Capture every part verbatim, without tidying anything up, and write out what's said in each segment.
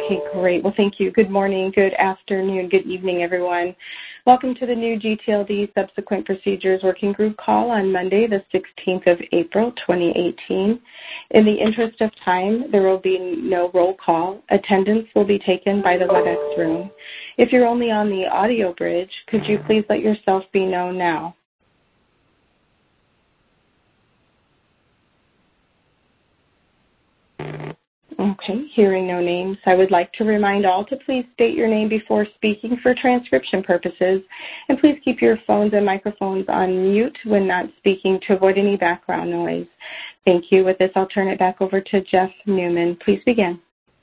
Okay, great. Well, thank you. Good morning, good afternoon, good evening, everyone. Welcome to the new G T L D Subsequent Procedures Working Group call on Monday, the sixteenth of April, twenty eighteen. In the interest of time, there will be no roll call. Attendance will be taken by the WebEx room. If you're only on the audio bridge, could you please let yourself be known now? Okay, hearing no names, I would like to remind all to please state your name before speaking for transcription purposes, and please keep your phones and microphones on mute when not speaking to avoid any background noise. Thank you. With this, I'll turn it back over to Jeff Newman. Please begin.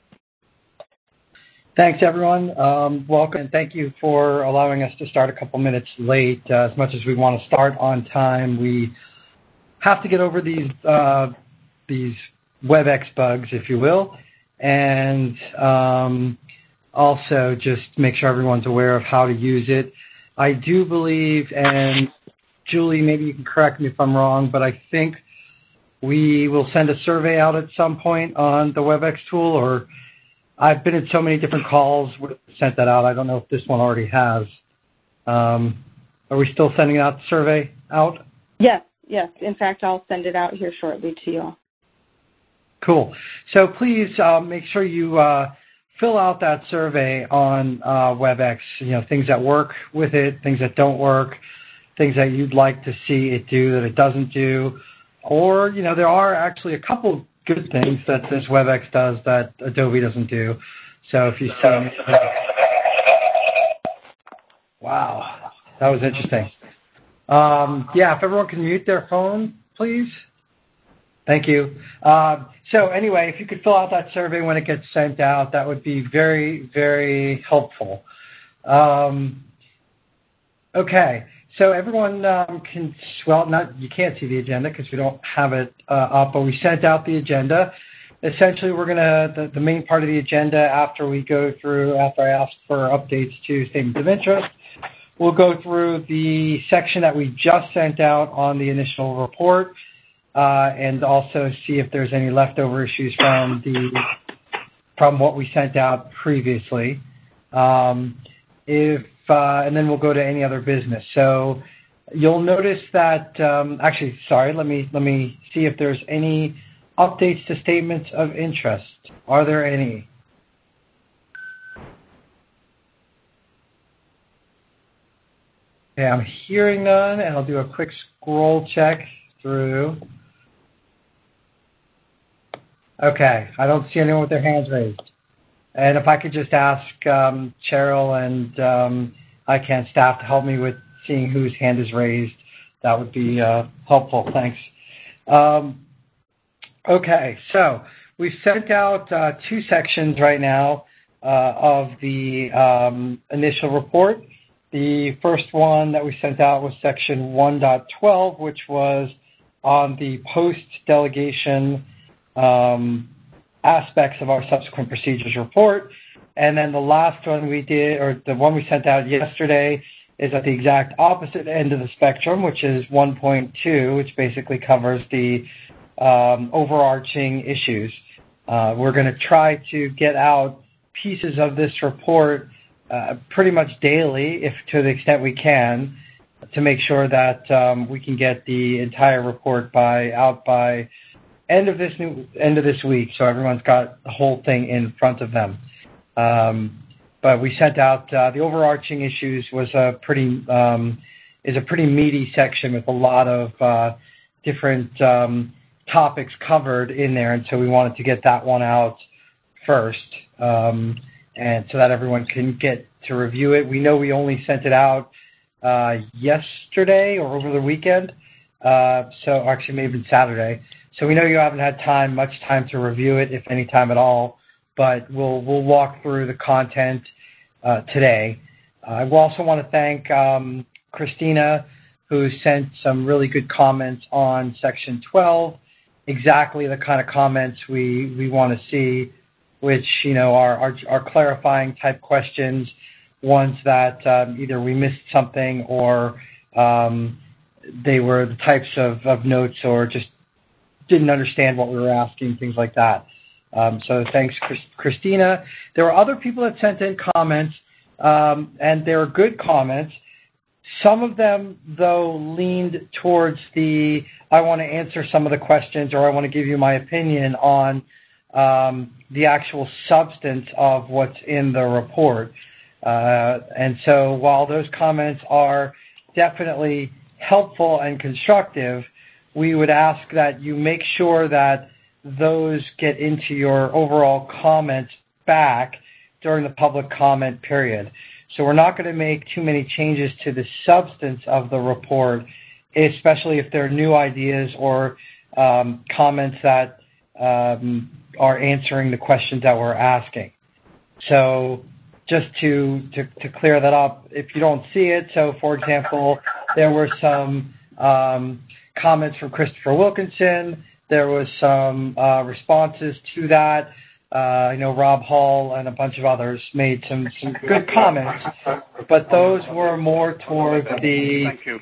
Thanks, everyone. Um, welcome, and thank you for allowing us to start a couple minutes late. Uh, as much as we want to start on time, we have to get over these uh, these WebEx bugs, if you will, and um, also just make sure everyone's aware of how to use it. I do believe, and Julie, maybe you can correct me if I'm wrong, but I think we will send a survey out at some point on the WebEx tool, or I've been in so many different calls, would have sent that out. I don't know if this one already has. Um, are we still sending out the survey out? Yes, yes. In fact, I'll send it out here shortly to you all. Cool. So please uh, make sure you uh, fill out that survey on uh, WebEx, you know, things that work with it, things that don't work, things that you'd like to see it do that it doesn't do. Or, you know, there are actually a couple good things that this WebEx does that Adobe doesn't do. So if you see... Wow, that was interesting. Um, yeah, if everyone can mute their phone, please. Thank you. Uh, so anyway, if you could fill out that survey when it gets sent out, that would be very, very helpful. Um, okay, so everyone um, can, well, not you can't see the agenda because we don't have it uh, up, but we sent out the agenda. Essentially, we're going to, the, the main part of the agenda after we go through, after I ask for updates to statements of interest, we'll go through the section that we just sent out on the initial report, Uh, and also see if there's any leftover issues from the from what we sent out previously. Um, if uh, and then we'll go to any other business. So you'll notice that um, actually, sorry, let me let me see if there's any updates to statements of interest. Are there any? Okay, I'm hearing none, and I'll do a quick scroll check through. Okay, I don't see anyone with their hands raised. And if I could just ask um, Cheryl and um, I C A N staff to help me with seeing whose hand is raised, that would be uh, helpful. Thanks. Um, okay, so we've sent out uh, two sections right now uh, of the um, initial report. The first one that we sent out was section one point twelve, which was on the post-delegation Um, aspects of our subsequent procedures report. And then the last one we did, or the one we sent out yesterday, is at the exact opposite end of the spectrum, which is one point two, which basically covers the um, overarching issues. Uh, we're going to try to get out pieces of this report uh, pretty much daily, if to the extent we can, to make sure that um, we can get the entire report by out by end of this new end of this week, so everyone's got the whole thing in front of them. Um, but we sent out uh, the overarching issues was a pretty um, is a pretty meaty section with a lot of uh, different um, topics covered in there, and so we wanted to get that one out first, um, and so that everyone can get to review it. We know we only sent it out uh, yesterday or over the weekend, uh, so actually maybe Saturday. So we know you haven't had time, much time to review it, if any time at all, but we'll we'll walk through the content uh, today. Uh, I also want to thank um, Christina, who sent some really good comments on Section twelve, exactly the kind of comments we, we want to see, which, you know, are, are, are clarifying type questions, ones that um, either we missed something or um, they were the types of, of notes or just didn't understand what we were asking, things like that. Um, so thanks, Chris, Christina. There were other people that sent in comments, um, and they were good comments. Some of them, though, leaned towards the, I want to answer some of the questions, or I want to give you my opinion on um, the actual substance of what's in the report. Uh, and so while those comments are definitely helpful and constructive, we would ask that you make sure that those get into your overall comments back during the public comment period. So we're not going to make too many changes to the substance of the report, especially if there are new ideas or um, comments that um, are answering the questions that we're asking. So just to, to, to clear that up, if you don't see it, so for example, there were some um, comments from Christopher Wilkinson. There was some uh, responses to that. Uh, you know, Rob Hall and a bunch of others made some, some good comments, but those were more towards the... Thank you.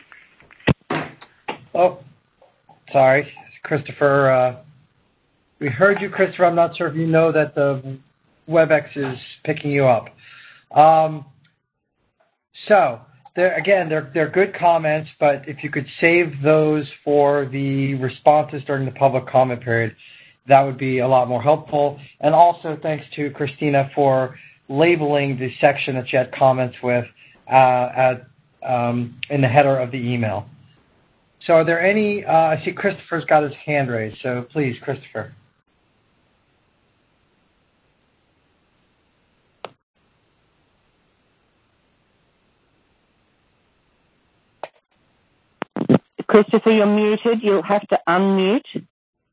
Oh, sorry, Christopher. Uh, we heard you, Christopher. I'm not sure if you know that the WebEx is picking you up. Um, so, there, again, they're, they're good comments, but if you could save those for the responses during the public comment period, that would be a lot more helpful. And also thanks to Christina for labeling the section that you had comments with uh, at, um, in the header of the email. So are there any, uh, I see Christopher's got his hand raised, so please, Christopher. Christopher, you're muted. You'll have to unmute.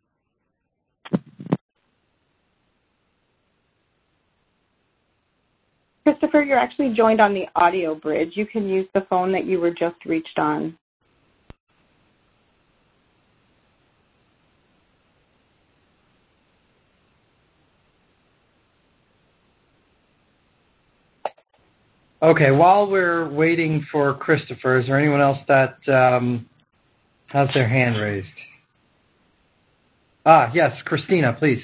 Christopher, you're actually joined on the audio bridge. You can use the phone that you were just reached on. Okay, while we're waiting for Christopher, is there anyone else that um, has their hand raised? Ah, yes, Christina, please.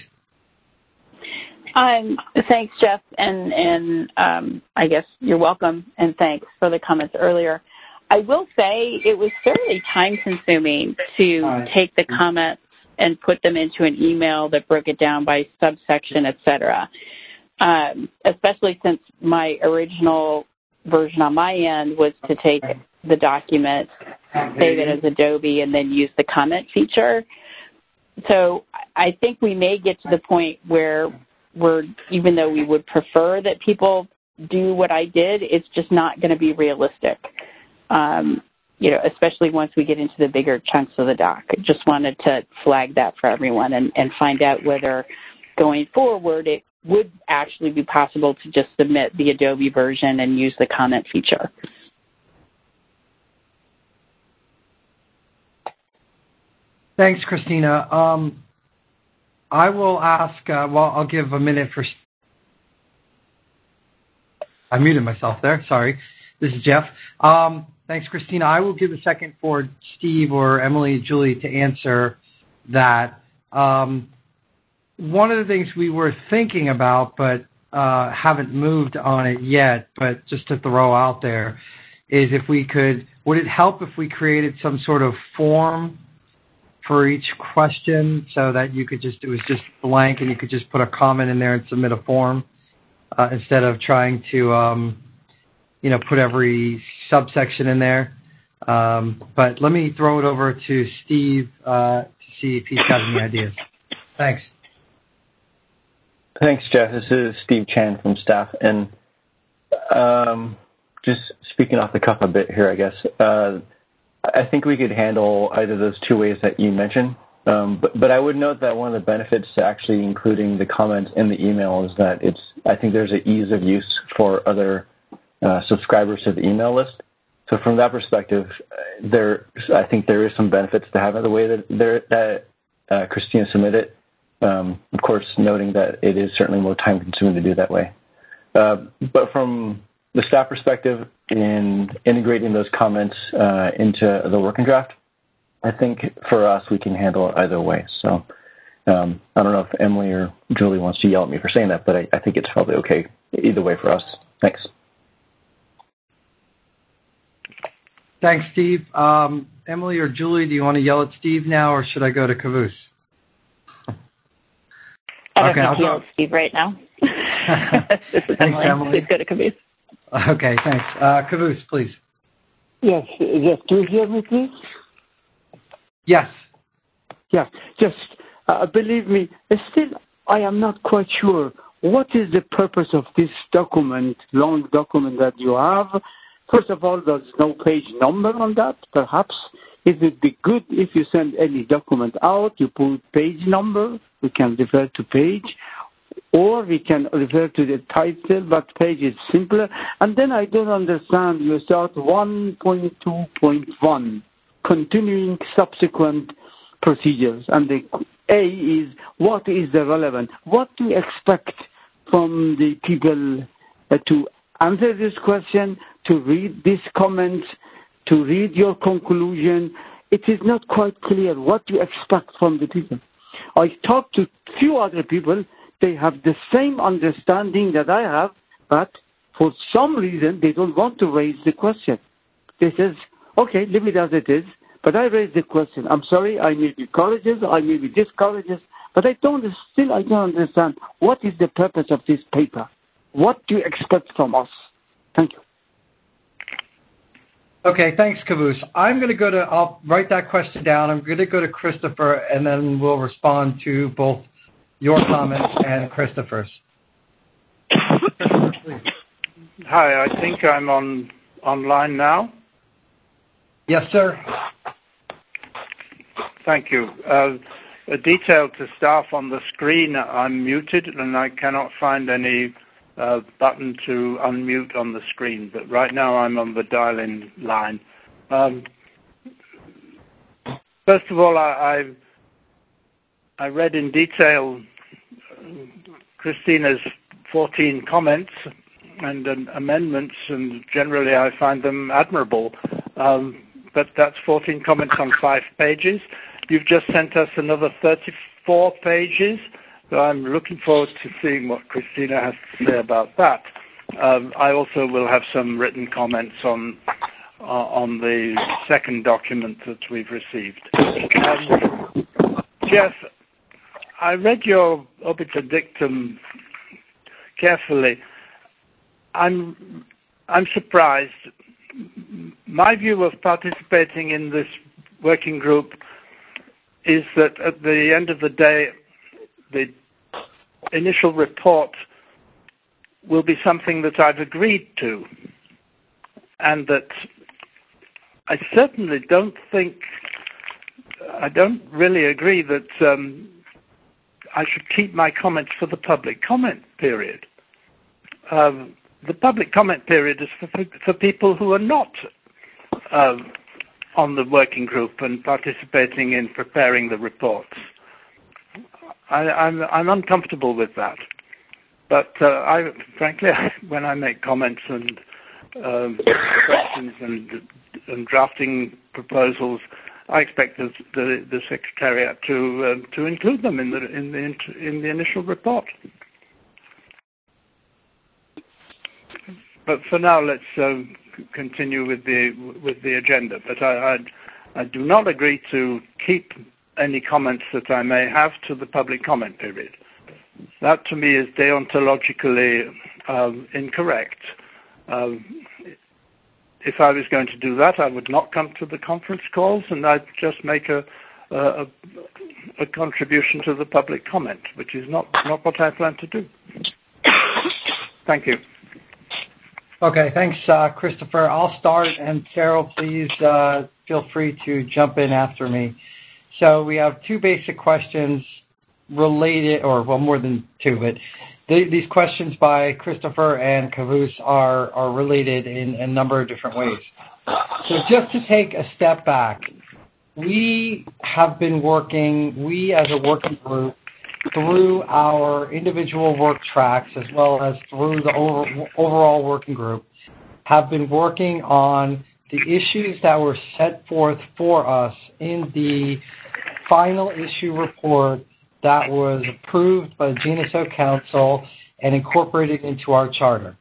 Um, thanks, Jeff, and, and um, I guess you're welcome, and thanks for the comments earlier. I will say it was fairly time-consuming to Hi. take the comments and put them into an email that broke it down by subsection, et cetera, um, especially since my original version on my end was to take the document, save it as Adobe, and then use the comment feature. So I think we may get to the point where we're, even though we would prefer that people do what I did, it's just not going to be realistic, um, you know, especially once we get into the bigger chunks of the doc. I just wanted to flag that for everyone and, and find out whether going forward it would actually be possible to just submit the Adobe version and use the comment feature. Thanks, Christina. Um, I will ask, uh, well, I'll give a minute for... I muted myself there, sorry. This is Jeff. Um, thanks, Christina. I will give a second for Steve or Emily, Julie to answer that. Um, one of the things we were thinking about, but uh, haven't moved on it yet, but just to throw out there, is if we could, would it help if we created some sort of form for each question so that you could just, it was just blank and you could just put a comment in there and submit a form uh, instead of trying to, um, you know, put every subsection in there. Um, but let me throw it over to Steve uh, to see if he's got any ideas. Thanks. Thanks, Jeff. This is Steve Chan from staff. And um, just speaking off the cuff a bit here, I guess, uh, I think we could handle either of those two ways that you mentioned. Um, but, but I would note that one of the benefits to actually including the comments in the email is that it's, I think there's an ease of use for other uh, subscribers to the email list. So from that perspective, there, I think there is some benefits to having the way that, there, that uh, Christina submitted. Um, of course, noting that it is certainly more time consuming to do that way. Uh, but from the staff perspective, in integrating those comments uh, into the working draft, I think for us we can handle it either way. So Um, I don't know if Emily or Julie wants to yell at me for saying that, but I, I think it's probably okay either way for us. Thanks. Thanks, Steve. Um, Emily or Julie, do you want to yell at Steve now, or should I go to Caboose? I don't okay, think I'll yell at Steve right now. This is thanks, Emily. Emily. Please go to Caboose. Okay, thanks. Uh, Caboose, please. Yes, yes. Do you hear me, please? Yes. Yeah, just uh, believe me, still I am not quite sure what is the purpose of this document, long document that you have. First of all, there's no page number on that. Perhaps it would be good if you send any document out, you put page number, we can refer to page, or we can refer to the title, but page is simpler. And then I don't understand, you start one point two point one, continuing subsequent procedures, and the A is what is the relevant, what do you expect from the people uh, to answer this question, to read these comments, to read your conclusion. It is not quite clear what you expect from the people. I talked to few other people, they have the same understanding that I have, but for some reason they don't want to raise the question. They says, okay, leave it as it is. But I raised the question. I'm sorry, I may be courageous, I may be discourageous, but I don't, still I don't understand what is the purpose of this paper. What do you expect from us? Thank you. Okay, thanks, Caboose. I'm going to go to, I'll write that question down. I'm going to go to Christopher, and then we'll respond to both your comments and Christopher's. Christopher, please. Hi, I think I'm on online now. Yes, sir. Thank you. Uh, a detail to staff on the screen, I'm muted and I cannot find any uh, button to unmute on the screen, but right now I'm on the dial-in line. Um, first of all, I, I, I read in detail Christina's fourteen comments and um, amendments, and generally I find them admirable. Um, but that's fourteen comments on five pages. You've just sent us another thirty-four pages, so I'm looking forward to seeing what Christina has to say about that. Um, I also will have some written comments on uh, on the second document that we've received. Um, Jeff, I read your obiter dictum carefully. I'm I'm surprised. My view of participating in this working group is that at the end of the day, the initial report will be something that I've agreed to, and that I certainly don't think, I don't really agree that um, I should keep my comments for the public comment period. Um, the public comment period is for, for people who are not uh, on the working group and participating in preparing the reports. I, I'm, I'm uncomfortable with that. But uh, I, frankly, when I make comments and um, questions and, and drafting proposals, I expect the, the, the Secretariat to uh, to include them in the in the in the initial report. But for now, let's uh, continue with the with the agenda. But I, I I do not agree to keep any comments that I may have to the public comment period. That to me is deontologically um, incorrect. Um, if I was going to do that, I would not come to the conference calls, and I'd just make a, a, a contribution to the public comment, which is not, not what I plan to do. Thank you. Okay, thanks, uh, Christopher. I'll start, and Carol, please uh, feel free to jump in after me. So we have two basic questions related, or well, more than two, but th- these questions by Christopher and Caboose are, are related in a number of different ways. So just to take a step back, we have been working, we as a working group, through our individual work tracks as well as through the over, overall working group, have been working on the issues that were set forth for us in the final issue report that was approved by the G N S O Council and incorporated into our charter.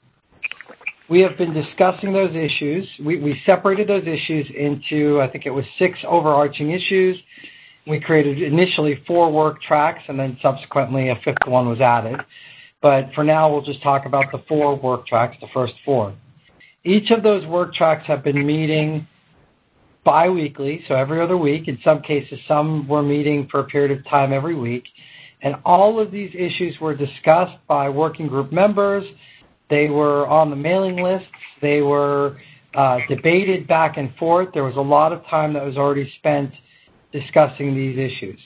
We have been discussing those issues. We, we separated those issues into, I think it was six overarching issues. We created initially four work tracks, and then subsequently a fifth one was added. But for now, we'll just talk about the four work tracks, the first four. Each of those work tracks have been meeting bi-weekly, so every other week. In some cases, some were meeting for a period of time every week. And all of these issues were discussed by working group members. They were on the mailing lists. They were uh, debated back and forth. There was a lot of time that was already spent discussing these issues.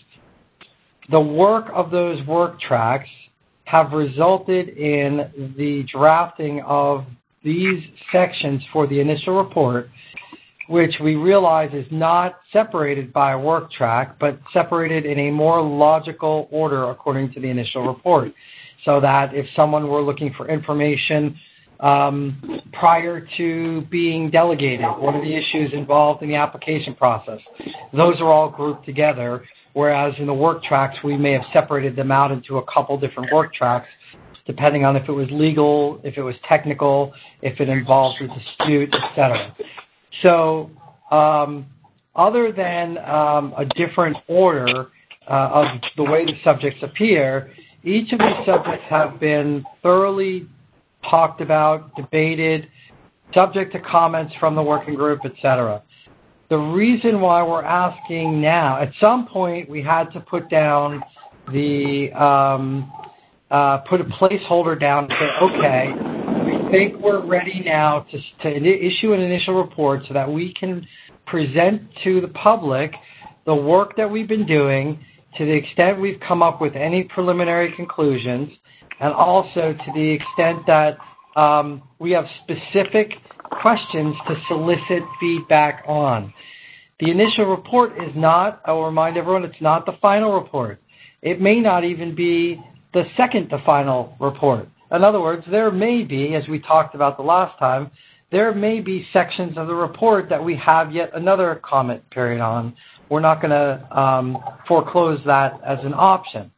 The work of those work tracks have resulted in the drafting of these sections for the initial report, which we realize is not separated by a work track, but separated in a more logical order according to the initial report. So that if someone were looking for information um, prior to being delegated, what are the issues involved in the application process? Those are all grouped together, whereas in the work tracks, we may have separated them out into a couple different work tracks, depending on if it was legal, if it was technical, if it involved a dispute, et cetera. So um, other than um, a different order uh, of the way the subjects appear, each of these subjects have been thoroughly talked about, debated, subject to comments from the working group, et cetera. The reason why we're asking now, at some point we had to put down the, um, uh, put a placeholder down and say, okay, we think we're ready now to, to issue an initial report so that we can present to the public the work that we've been doing, to the extent we've come up with any preliminary conclusions, and also to the extent that um, we have specific questions to solicit feedback on. The initial report is not, I will remind everyone, it's not the final report. It may not even be the second to final report. In other words, there may be, as we talked about the last time, there may be sections of the report that we have yet another comment period on. We're not going to um, foreclose that as an option.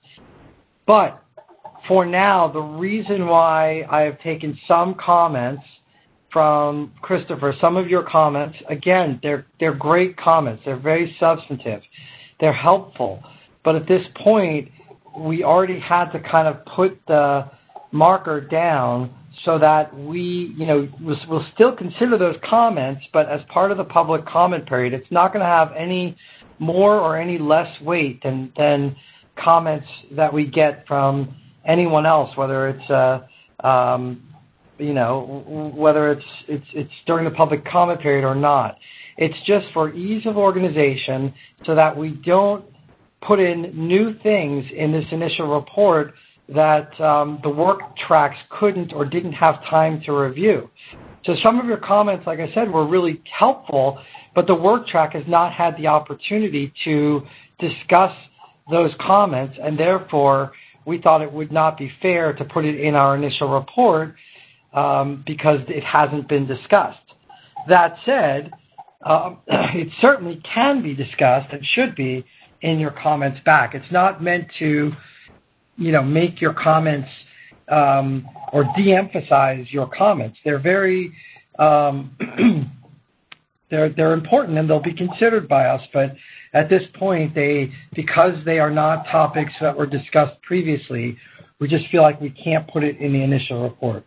But for now, the reason why I have taken some comments from Christopher, some of your comments, again, they're, they're great comments. They're very substantive. They're helpful. But at this point, we already had to kind of put the marker down so that we, you know, we'll, we'll still consider those comments, but as part of the public comment period, it's not going to have any more or any less weight than, than comments that we get from anyone else, whether it's, uh, um, you know, whether it's, it's, it's during the public comment period or not. It's just for ease of organization so that we don't put in new things in this initial report that um, the work tracks couldn't or didn't have time to review. So some of your comments, like I said, were really helpful, but the work track has not had the opportunity to discuss those comments, and therefore we thought it would not be fair to put it in our initial report um, because it hasn't been discussed. That said, uh, it certainly can be discussed and should be in your comments back. It's not meant to, you know, make your comments um, or de-emphasize your comments. They're very, um, they're they're important and they'll be considered by us. But at this point, they because they are not topics that were discussed previously, we just feel like we can't put it in the initial report.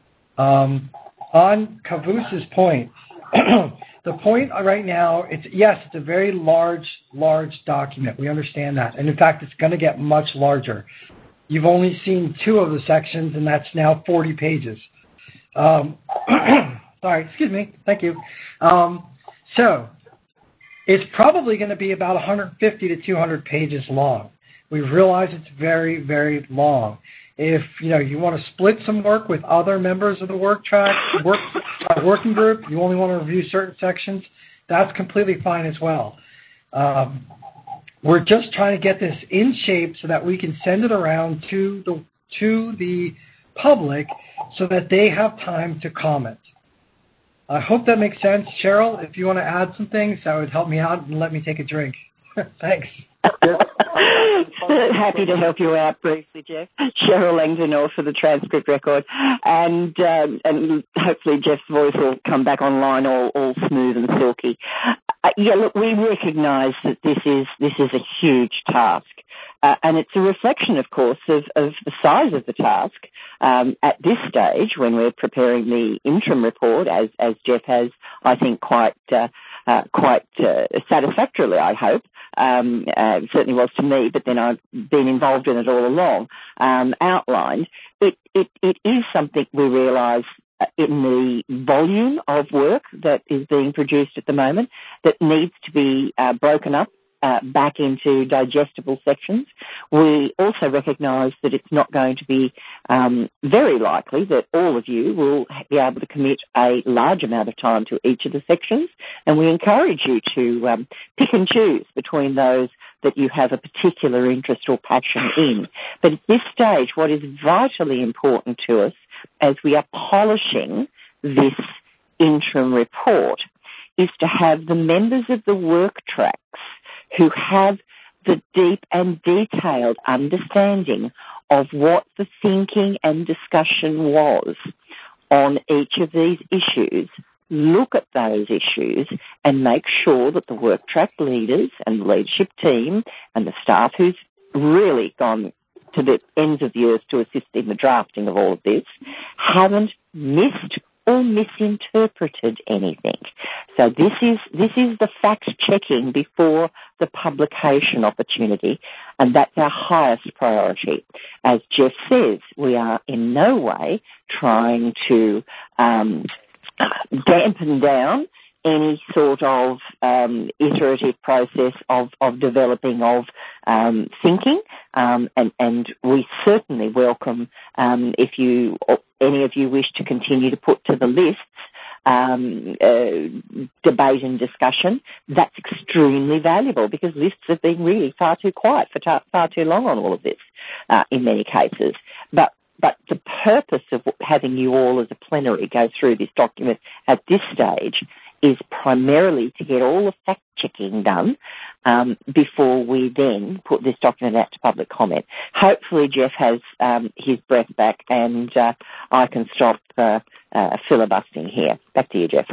Um, on Kavus's point, the point right now, it's yes, it's a very large, large document. We understand that. And in fact, it's going to get much larger. You've only seen two of the sections, and that's now forty pages. Um, sorry, excuse me. Thank you. Um, so it's probably going to be about one hundred fifty to two hundred pages long. We realize it's very, very long. If you know you want to split some work with other members of the work track, work uh, working group, you only want to review certain sections, that's completely fine as well. Um, we're just trying to get this in shape so that we can send it around to the to the public so that they have time to comment. I hope that makes sense. Cheryl, if you want to add some things, that would help me out and let me take a drink. Thanks. Yes. happy to help you out briefly, Jeff. Cheryl Langdon for the transcript record. And um, and hopefully Jeff's voice will come back online all, all smooth and silky. Uh, yeah, look, we recognise that this is this is a huge task. Uh, and it's a reflection, of course, of, of the size of the task um, at this stage when we're preparing the interim report, as, as Jeff has, I think, quite uh, uh, quite uh, satisfactorily, I hope. Um, uh, it certainly was to me, but then I've been involved in it all along, um, outlined. It, it, it is something we realise in the volume of work that is being produced at the moment that needs to be uh, broken up Uh, back into digestible sections. We also recognise that it's not going to be um, very likely that all of you will be able to commit a large amount of time to each of the sections, and we encourage you to um, pick and choose between those that you have a particular interest or passion in. But at this stage, what is vitally important to us as we are polishing this interim report is to have the members of the work tracks who have the deep and detailed understanding of what the thinking and discussion was on each of these issues, look at those issues and make sure that the work track leaders and the leadership team and the staff who's really gone to the ends of the earth to assist in the drafting of all of this haven't missed or misinterpreted anything. So this is this is the fact checking before the publication opportunity, and that's our highest priority. As Jeff says, we are in no way trying to um, dampen down any sort of um, iterative process of, of developing of um, thinking, um, and, and we certainly welcome um, if you any of you wish to continue to put to the lists um, uh, debate and discussion. That's extremely valuable because lists have been really far too quiet for ta- far too long on all of this uh, in many cases. But But the purpose of having you all as a plenary go through this document at this stage is primarily to get all the fact-checking done um, before we then put this document out to public comment. Hopefully Jeff has um, his breath back and uh, I can stop uh, uh, filibustering here. Back to you, Jeff.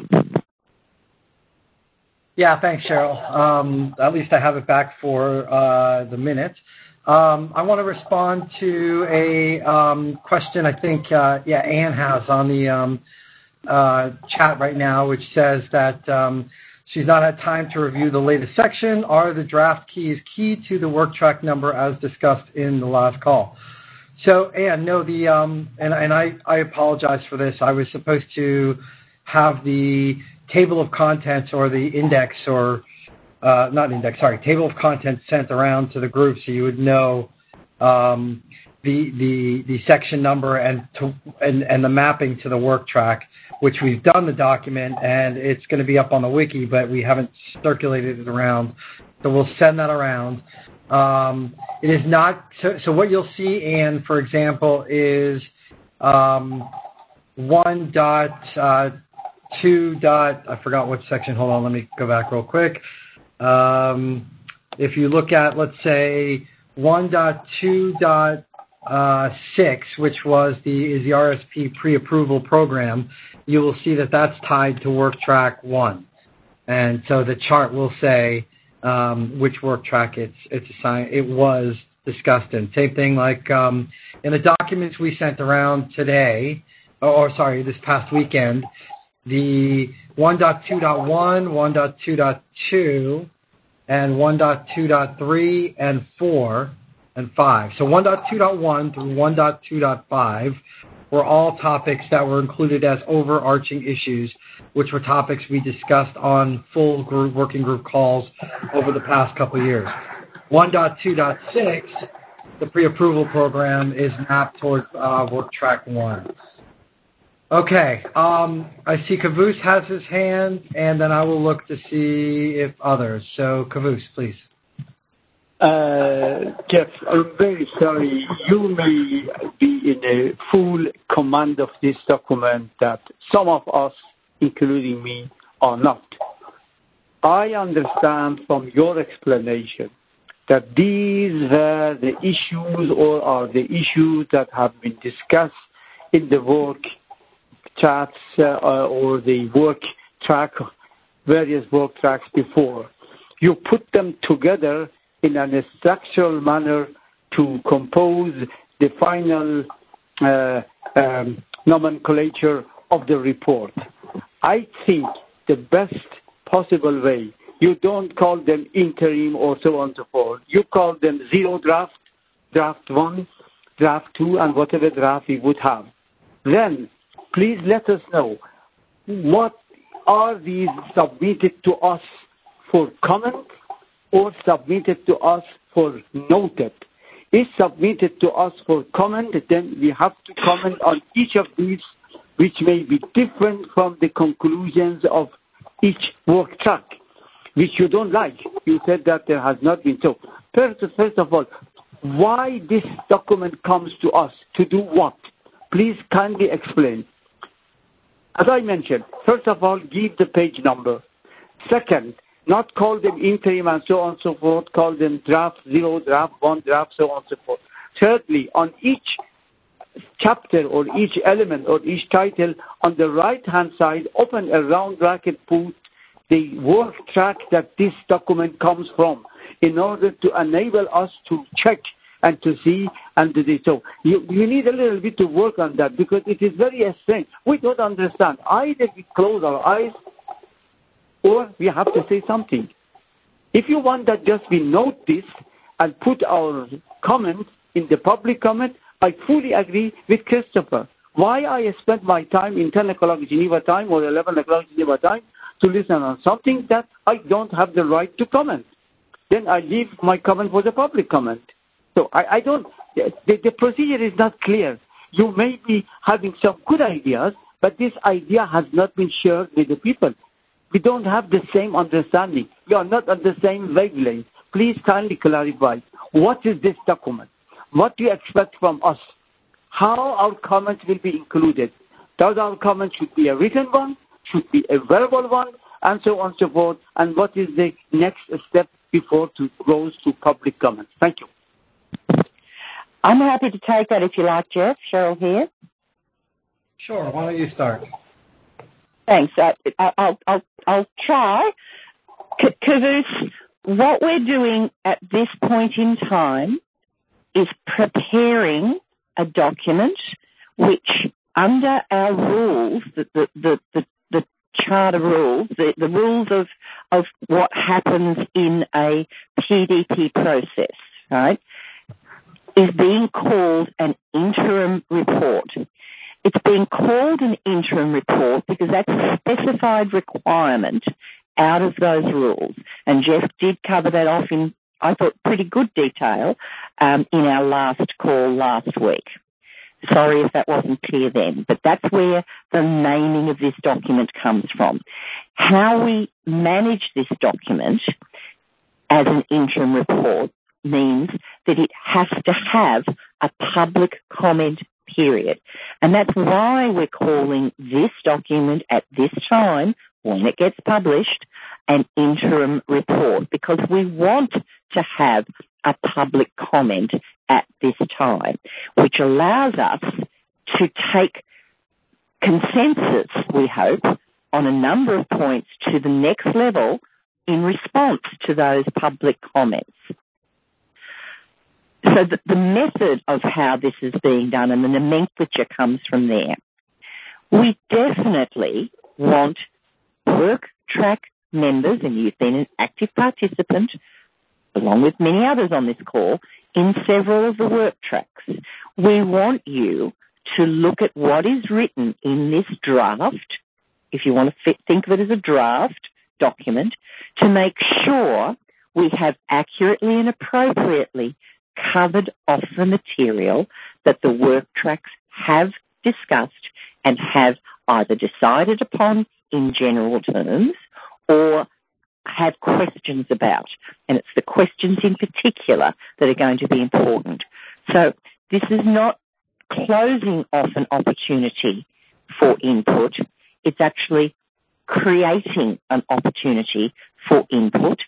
Yeah, thanks, Cheryl. Um, at least I have it back for uh, the minutes. Um, I want to respond to a um, question I think, uh, yeah, Anne has on the um, uh, chat right now, which says that um, she's not had time to review the latest section. Are the draft keys key to the work track number as discussed in the last call? So, Anne, no, the um, and, and I, I apologize for this. I was supposed to have the table of contents or the index or Uh, not index, sorry, table of contents sent around to the group so you would know um, the the the section number and to, and and the mapping to the work track, which we've done the document and it's going to be up on the wiki, but we haven't circulated it around, so we'll send that around. Um, it is not so. So what you'll see, Anne, for example, is um, one dot uh, two dot. I forgot what section. Hold on, let me go back real quick. Um, if you look at, let's say, one point two point six, which was the is the R S P pre-approval program, you will see that that's tied to work track one, and so the chart will say um, which work track it's it's assigned. It was discussed in. Same thing like um, in the documents we sent around today, or, or sorry, this past weekend. The one point two point one, one point two point two, and one point two point three and four and five. So one point two point one through one point two point five were all topics that were included as overarching issues, which were topics we discussed on full group working group calls over the past couple of years. one point two point six, the pre-approval program, is mapped towards uh, work track one. Okay, um, I see Caboose has his hand, and then I will look to see if others. So, Caboose, please. Uh, Jeff, I'm very sorry. You may be in a full command of this document that some of us, including me, are not. I understand from your explanation that these were the issues or are the issues that have been discussed in the work chats uh, or the work track, various work tracks before. You put them together in a structural manner to compose the final uh, um, nomenclature of the report. I think the best possible way, you don't call them interim or so on and so forth. You call them zero draft, draft one, draft two, and whatever draft we would have. Then, please let us know what are these submitted to us for comment or submitted to us for noted. If submitted to us for comment, then we have to comment on each of these, which may be different from the conclusions of each work track, which you don't like. You said that there has not been so. First, first of all, why this document comes to us? To do what? Please kindly explain. As I mentioned, first of all, give the page number. Second, not call them interim and so on and so forth, call them draft zero, draft one, draft so on and so forth. Thirdly, on each chapter or each element or each title, on the right-hand side, open a round bracket, put the work track that this document comes from in order to enable us to check and to see and to do so. You, you need a little bit to work on that because it is very strange. We don't understand. Either we close our eyes or we have to say something. If you want that just we note this and put our comments in the public comment, I fully agree with Christopher. Why I spend my time in ten o'clock Geneva time or eleven o'clock Geneva time to listen on something that I don't have the right to comment. Then I leave my comment for the public comment. So I, I don't, the, the procedure is not clear. You may be having some good ideas, but this idea has not been shared with the people. We don't have the same understanding. We are not on the same wavelength. Please kindly clarify. What is this document? What do you expect from us? How our comments will be included? Does our comment should be a written one? Should be a verbal one? And so on and so forth. And what is the next step before to goes to public comment? Thank you. I'm happy to take that if you like, Jeff. Cheryl here. Sure. Why don't you start? Thanks. I, I'll, I'll, I'll try. Caboose, what we're doing at this point in time is preparing a document which, under our rules, the, the, the, the, the charter rules, the, the rules of, of what happens in a P D P process, right, is being called an interim report. It's being called an interim report because that's a specified requirement out of those rules. And Jeff did cover that off in, I thought, pretty good detail um, in our last call last week. Sorry if that wasn't clear then, but that's where the naming of this document comes from. How we manage this document as an interim report means that it has to have a public comment period. And that's why we're calling this document at this time, when it gets published, an interim report, because we want to have a public comment at this time, which allows us to take consensus, we hope, on a number of points to the next level in response to those public comments. So the, the method of how this is being done and the nomenclature comes from there. We definitely want work track members, and you've been an active participant, along with many others on this call, in several of the work tracks. We want you to look at what is written in this draft, if you want to fit, think of it as a draft document, to make sure we have accurately and appropriately covered off the material that the work tracks have discussed and have either decided upon in general terms or have questions about. And it's the questions in particular that are going to be important. So this is not closing off an opportunity for input. It's actually creating an opportunity for input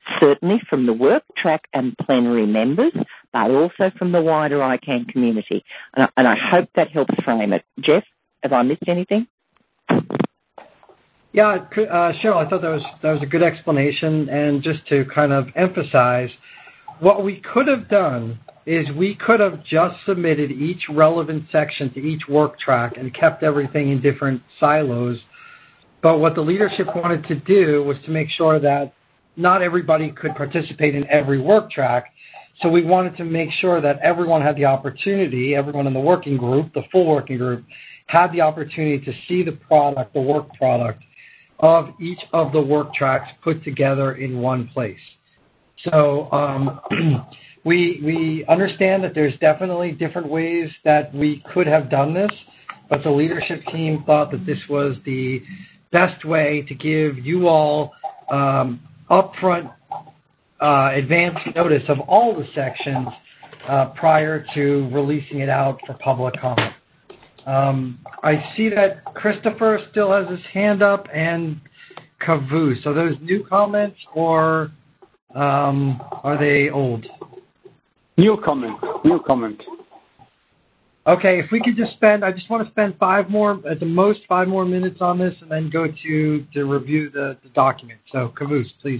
certainly from the work track and plenary members, but also from the wider I CAN community. And I, and I hope that helps frame it. Jeff, have I missed anything? Yeah, uh, Cheryl, I thought that was that was a good explanation. And just to kind of emphasize, what we could have done is we could have just submitted each relevant section to each work track and kept everything in different silos. But what the leadership wanted to do was to make sure that not everybody could participate in every work track. So we wanted to make sure that everyone had the opportunity, everyone in the working group, the full working group, had the opportunity to see the product, the work product of each of the work tracks put together in one place. So um, we we understand that there's definitely different ways that we could have done this, but the leadership team thought that this was the best way to give you all um, upfront uh, advance notice of all the sections uh, prior to releasing it out for public comment. Um, I see that Christopher still has his hand up and Caboose. Are those new comments or um, are they old? New comment. New comment. Okay, if we could just spend, I just want to spend five more, at the most five more minutes on this and then go to, to review the, the document. So, Caboose, please.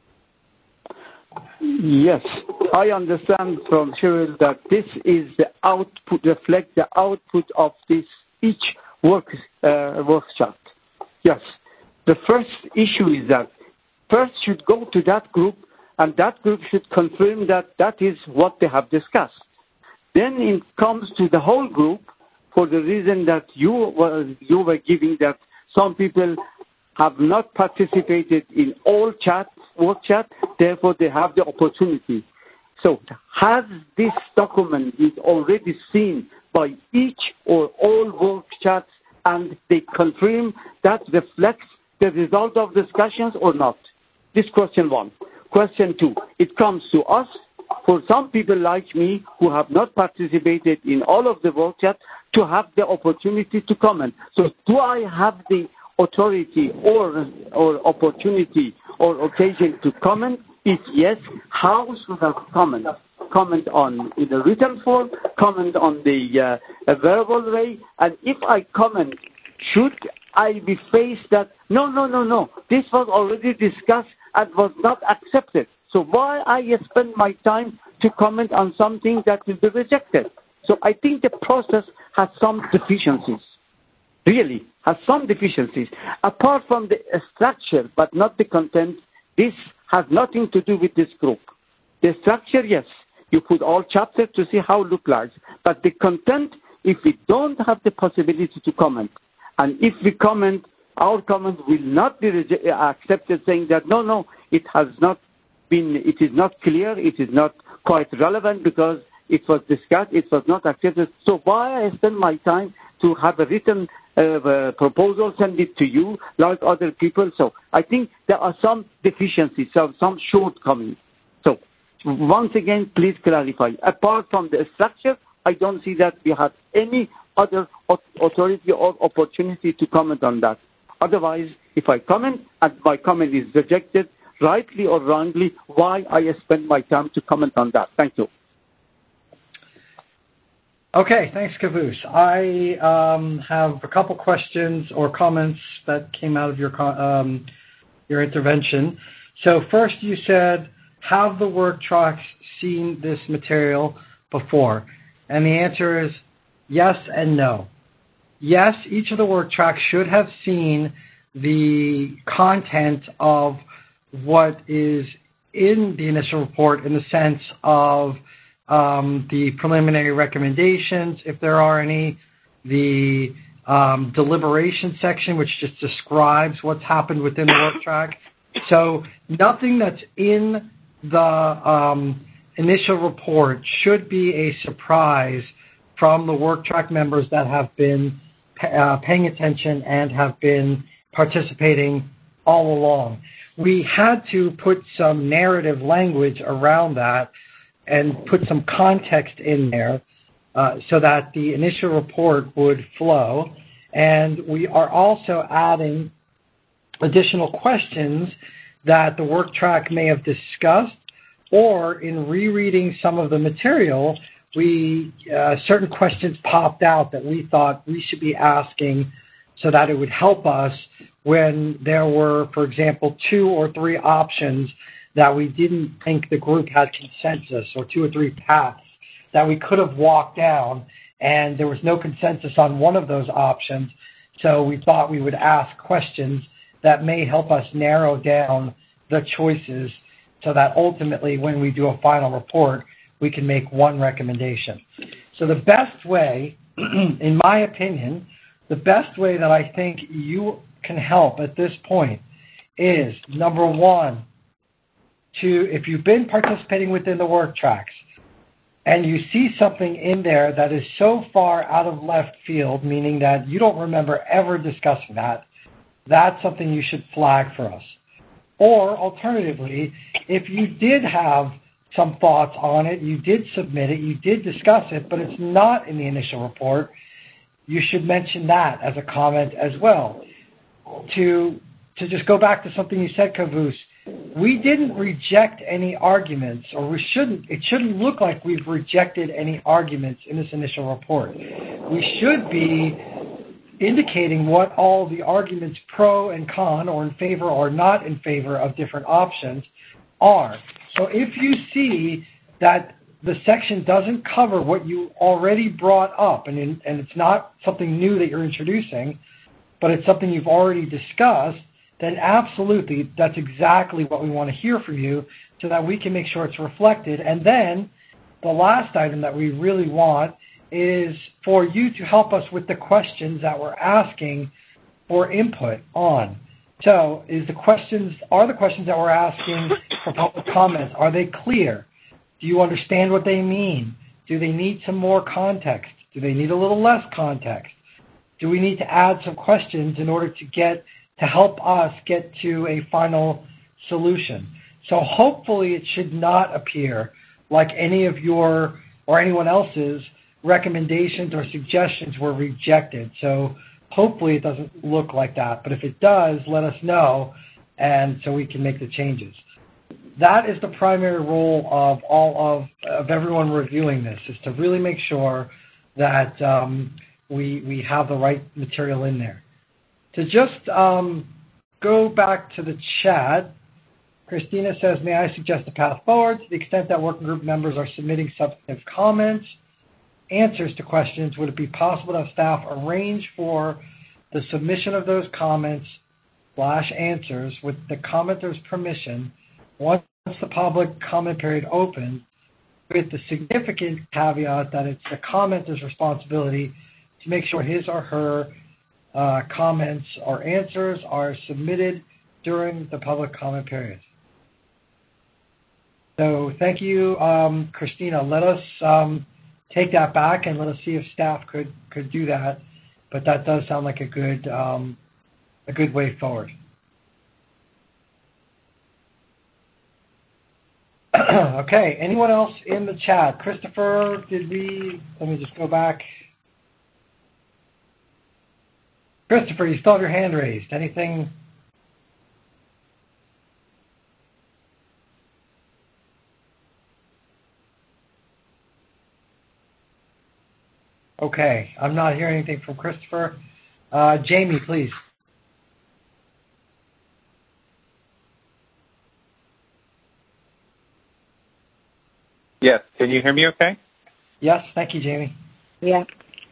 Yes, I understand from Cheryl that this is the output, reflect the output of this each work uh, workshop. Yes, the first issue is that first should go to that group, and that group should confirm that that is what they have discussed. Then it comes to the whole group for the reason that you were, you were giving that some people have not participated in all chat, work chat, therefore they have the opportunity. So has this document is already seen by each or all work chats and they confirm that reflects the result of discussions or not? This question one. Question two, it comes to us. For some people like me who have not participated in all of the work chat to have the opportunity to comment. So do I have the authority or or opportunity or occasion to comment? If yes, how should I comment? Comment on in the written form, comment on the uh, verbal way, and if I comment, should I be faced that, no, no, no, no, this was already discussed and was not accepted. So why I spend my time to comment on something that will be rejected? So I think the process has some deficiencies, really has some deficiencies. Apart from the structure, but not the content, this has nothing to do with this group. The structure, yes, you put all chapters to see how it looks like. But the content, if we don't have the possibility to comment, and if we comment, our comment will not be accepted saying that, no, no, it has not been, it is not clear, it is not quite relevant because it was discussed, it was not accepted. So why I spend my time to have a written uh, proposal, send it to you like other people? So I think there are some deficiencies, some, some shortcomings. So once again, please clarify. Apart from the structure, I don't see that we have any other authority or opportunity to comment on that. Otherwise, if I comment and my comment is rejected, rightly or wrongly, why I spend my time to comment on that? Thank you. Okay, thanks, Caboose. I um, have a couple questions or comments that came out of your um, your intervention. So first, you said, have the work tracks seen this material before? And the answer is yes and no. Yes, each of the work tracks should have seen the content of what is in the initial report in the sense of um, the preliminary recommendations, if there are any, the um, deliberation section, which just describes what's happened within the work track. So nothing that's in the um, initial report should be a surprise from the work track members that have been uh, paying attention and have been participating all along. We had to put some narrative language around that and put some context in there uh, so that the initial report would flow. And we are also adding additional questions that the work track may have discussed, or in rereading some of the material, we uh, certain questions popped out that we thought we should be asking so that it would help us when there were, for example, two or three options that we didn't think the group had consensus, or two or three paths that we could have walked down, and there was no consensus on one of those options. So we thought we would ask questions that may help us narrow down the choices so that ultimately when we do a final report, we can make one recommendation. So the best way, in my opinion, the best way that I think you can help at this point is, number one, to, if you've been participating within the work tracks and you see something in there that is so far out of left field, meaning that you don't remember ever discussing that, that's something you should flag for us. Or alternatively, if you did have some thoughts on it, you did submit it, you did discuss it, but it's not in the initial report, you should mention that as a comment as well. To, to just go back to something you said, Kavus, we didn't reject any arguments, or we shouldn't, it shouldn't look like we've rejected any arguments in this initial report. We should be indicating what all the arguments pro and con, or in favor or not in favor of different options are. So if you see that the section doesn't cover what you already brought up, and, in, and it's not something new that you're introducing, but it's something you've already discussed, then absolutely, that's exactly what we want to hear from you so that we can make sure it's reflected. And then the last item that we really want is for you to help us with the questions that we're asking for input on. So is the questions, are the questions that we're asking for public comments, are they clear? Do you understand what they mean? Do they need some more context? Do they need a little less context? Do we need to add some questions in order to get to help us get to a final solution? So hopefully it should not appear like any of your or anyone else's recommendations or suggestions were rejected. So hopefully it doesn't look like that. But if it does, let us know, and so we can make the changes. That is the primary role of all of, of everyone reviewing this, is to really make sure that um, we, we have the right material in there. To just um, go back to the chat, Christina says, may I suggest a path forward to the extent that working group members are submitting substantive comments, answers to questions, would it be possible to have staff arrange for the submission of those comments slash answers with the commenter's permission once the public comment period opens, with the significant caveat that it's the commenter's responsibility to make sure his or her uh, comments or answers are submitted during the public comment period. So thank you, um, Christina. Let us um, take that back and let us see if staff could, could do that. But that does sound like a good um, a good way forward. Okay, anyone else in the chat? Christopher, did we, let me just go back. Christopher, you still have your hand raised. Anything? Okay, I'm not hearing anything from Christopher. Uh, Jamie, please. Yes, can you hear me okay? Yes, thank you, Jamie. Yeah.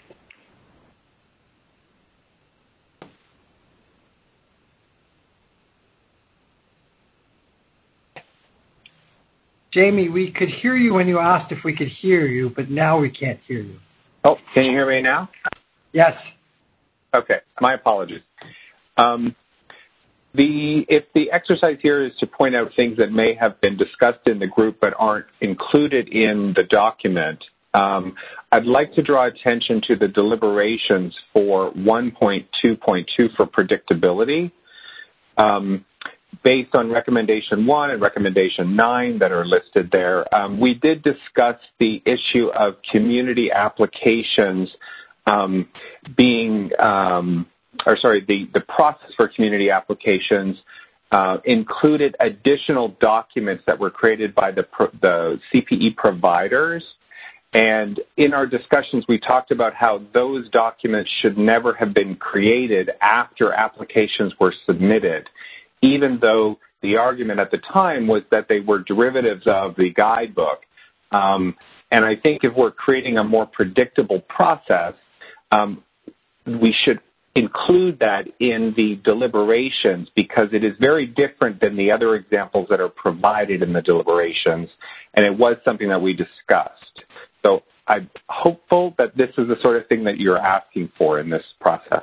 Jamie, we could hear you when you asked if we could hear you, but now we can't hear you. Oh, can you hear me now? Yes. Okay, my apologies. Um, the if the exercise here is to point out things that may have been discussed in the group but aren't included in the document, um, I'd like to draw attention to the deliberations for one point two point two for predictability. Um, based on recommendation one and recommendation nine that are listed there, um, we did discuss the issue of community applications um, being, um, or sorry, the, the process for community applications uh, included additional documents that were created by the, pro- the C P E providers. And in our discussions, we talked about how those documents should never have been created after applications were submitted, even though the argument at the time was that they were derivatives of the guidebook. Um, and I think if we're creating a more predictable process, um, we should include that in the deliberations, because it is very different than the other examples that are provided in the deliberations, and it was something that we discussed. So I'm hopeful that this is the sort of thing that you're asking for in this process.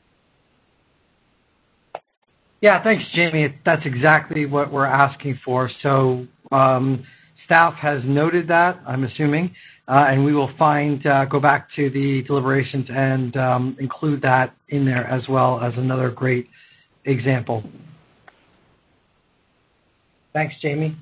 Yeah, thanks, Jamie. That's exactly what we're asking for. So um, staff has noted that, I'm assuming, uh, and we will find, uh, go back to the deliberations and um, include that in there as well as another great example. Thanks, Jamie.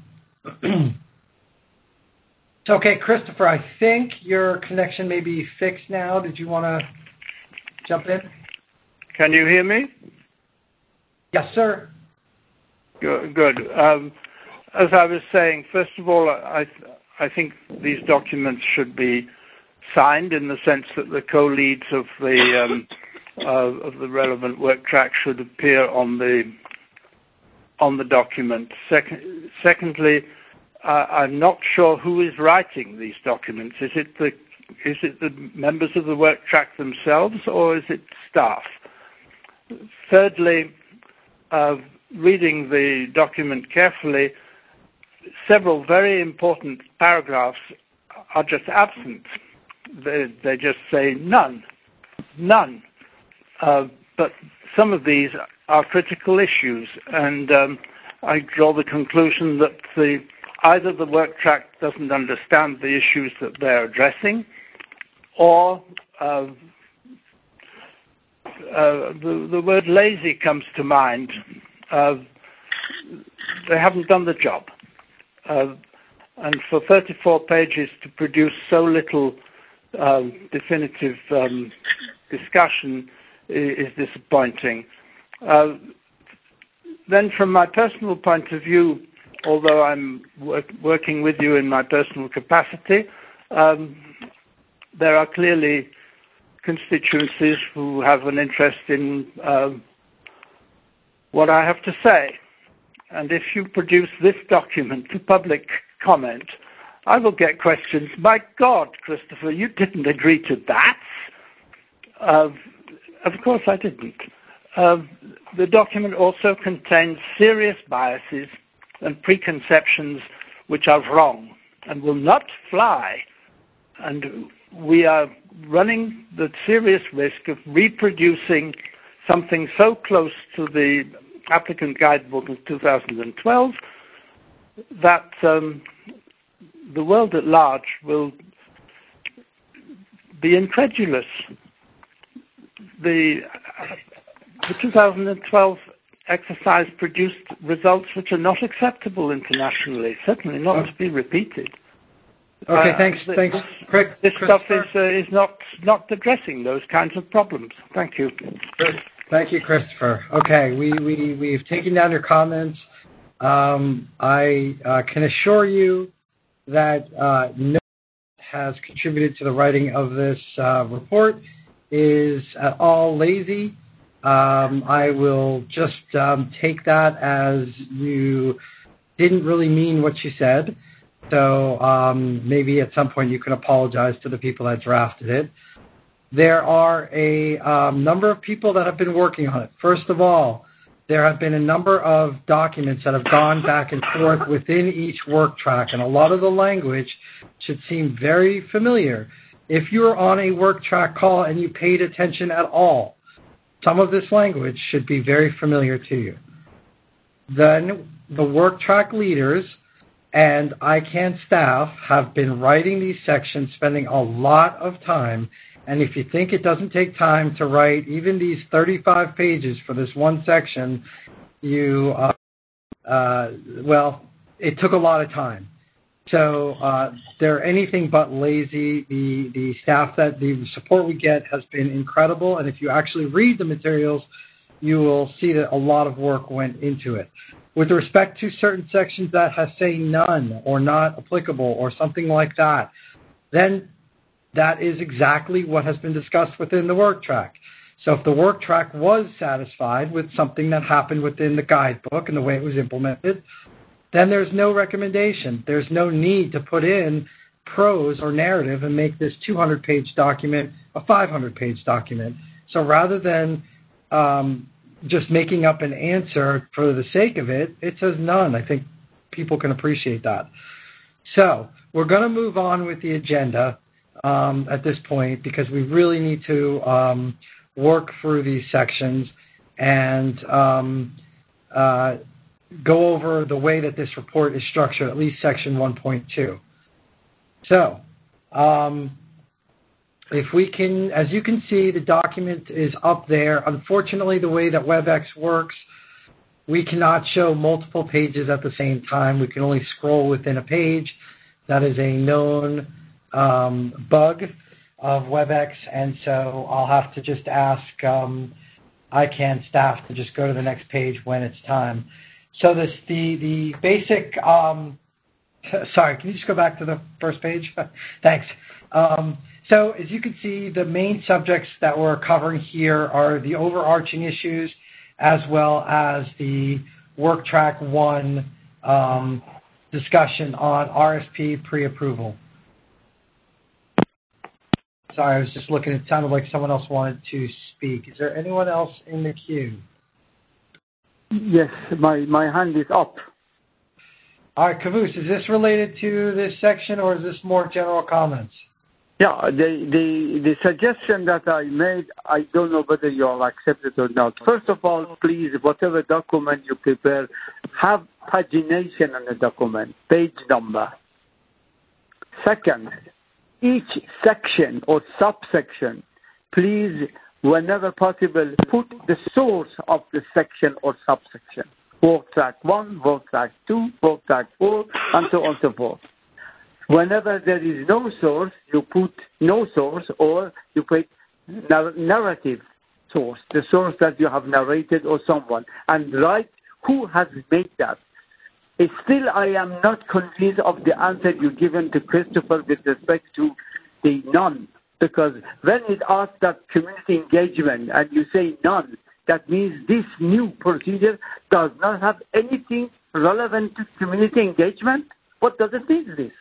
Okay, Christopher, I think your connection may be fixed now. Did you want to jump in? Can you hear me? Yes, sir. Good. good. Um, as I was saying, first of all, I, I think these documents should be signed in the sense that the co-leads of the um, uh, of the relevant work track should appear on the on the document. Second, secondly, Uh, I'm not sure who is writing these documents. Is it the is it the members of the work track themselves, or is it staff? Thirdly, uh, reading the document carefully, several very important paragraphs are just absent. They, they just say none, none. Uh, but some of these are critical issues, and um, I draw the conclusion that the either the work track doesn't understand the issues that they're addressing, or uh, uh, the, the word lazy comes to mind. Uh, they haven't done the job. Uh, and for thirty-four pages to produce so little uh, definitive um, discussion is, is disappointing. Uh, then from my personal point of view, although I'm work, working with you in my personal capacity, um, there are clearly constituencies who have an interest in uh, what I have to say. And if you produce this document to public comment, I will get questions, my God, Christopher, you didn't agree to that. Uh, of course I didn't. Uh, the document also contains serious biases and preconceptions which are wrong and will not fly. And we are running the serious risk of reproducing something so close to the applicant guidebook of two thousand twelve that um, the world at large will be incredulous. The, the two thousand twelve exercise produced results which are not acceptable internationally, certainly not to be repeated. Okay, thanks. Uh, thanks. This, Craig, this stuff is uh, is not not addressing those kinds of problems. Thank you. Thank you, Christopher. Okay, we we we've taken down your comments. Um, I uh, can assure you that uh, no one has contributed to the writing of this uh, report is at all lazy. Um, I will just um, take that as you didn't really mean what you said. So um, maybe at some point you can apologize to the people that drafted it. There are a um, number of people that have been working on it. First of all, there have been a number of documents that have gone back and forth within each work track, and a lot of the language should seem very familiar. If you're on a work track call and you paid attention at all, some of this language should be very familiar to you. Then the work track leaders and I CAN staff have been writing these sections, spending a lot of time. And if you think it doesn't take time to write even these thirty-five pages for this one section, you, uh, uh, well, it took a lot of time. So uh, they're anything but lazy. The the staff that the support we get has been incredible. And if you actually read the materials, you will see that a lot of work went into it. With respect to certain sections that have say none or not applicable or something like that, then that is exactly what has been discussed within the work track. So if the work track was satisfied with something that happened within the guidebook and the way it was implemented, then there's no recommendation. There's no need to put in prose or narrative and make this two hundred page document a five hundred page document. So rather than um, just making up an answer for the sake of it, it says none. I think people can appreciate that. So we're going to move on with the agenda um, at this point because we really need to um, work through these sections and um, uh, go over the way that this report is structured, at least section one point two. So um, if we can, as you can see, the document is up there. Unfortunately, the way that WebEx works, we cannot show multiple pages at the same time. We can only scroll within a page. That is a known um, bug of WebEx, and so I'll have to just ask um, I CAN staff to just go to the next page when it's time. So this the the basic. Um, sorry, can you just go back to the first page? Thanks. Um, so as you can see, the main subjects that we're covering here are the overarching issues, as well as the work track one um, discussion on R S P pre-approval. Sorry, I was just looking. It sounded like someone else wanted to speak. Is there anyone else in the queue? Yes, my, my hand is up. All right, Caboose, is this related to this section or is this more general comments? Yeah, the, the, the suggestion that I made, I don't know whether you'll accept it or not. First of all, please, whatever document you prepare, have pagination on the document, page number. Second, each section or subsection, please, whenever possible, put the source of the section or subsection. Work track one, work track two, work track four, and so on and so forth. Whenever there is no source, you put no source, or you put nar- narrative source, the source that you have narrated or someone, and write who has made that. Still, I am not convinced of the answer you've given to Christopher with respect to the none, because when it asks that community engagement and you say none, that means this new procedure does not have anything relevant to community engagement. What does it mean, this?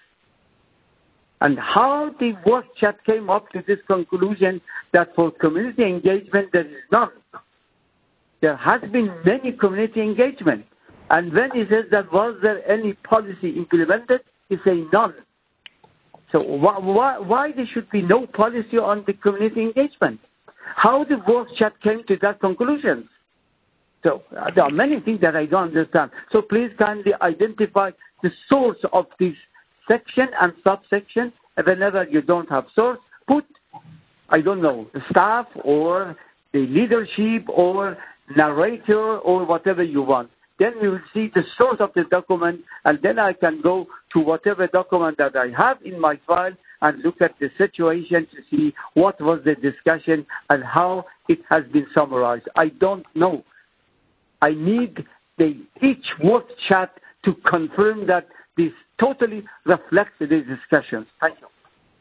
And how the work chat came up to this conclusion that for community engagement there is none. There has been many community engagement. And when he says that was there any policy implemented, he says none. So why, why, why there should be no policy on the community engagement? How the work chat came to that conclusion? So uh, there are many things that I don't understand. So please kindly identify the source of this section and subsection. And whenever you don't have source, put, I don't know, the staff or the leadership or narrator or whatever you want. Then we will see the source of the document, and then I can go to whatever document that I have in my file and look at the situation to see what was the discussion and how it has been summarized. I don't know. I need the each work chat to confirm that this totally reflects the discussions. Thank you.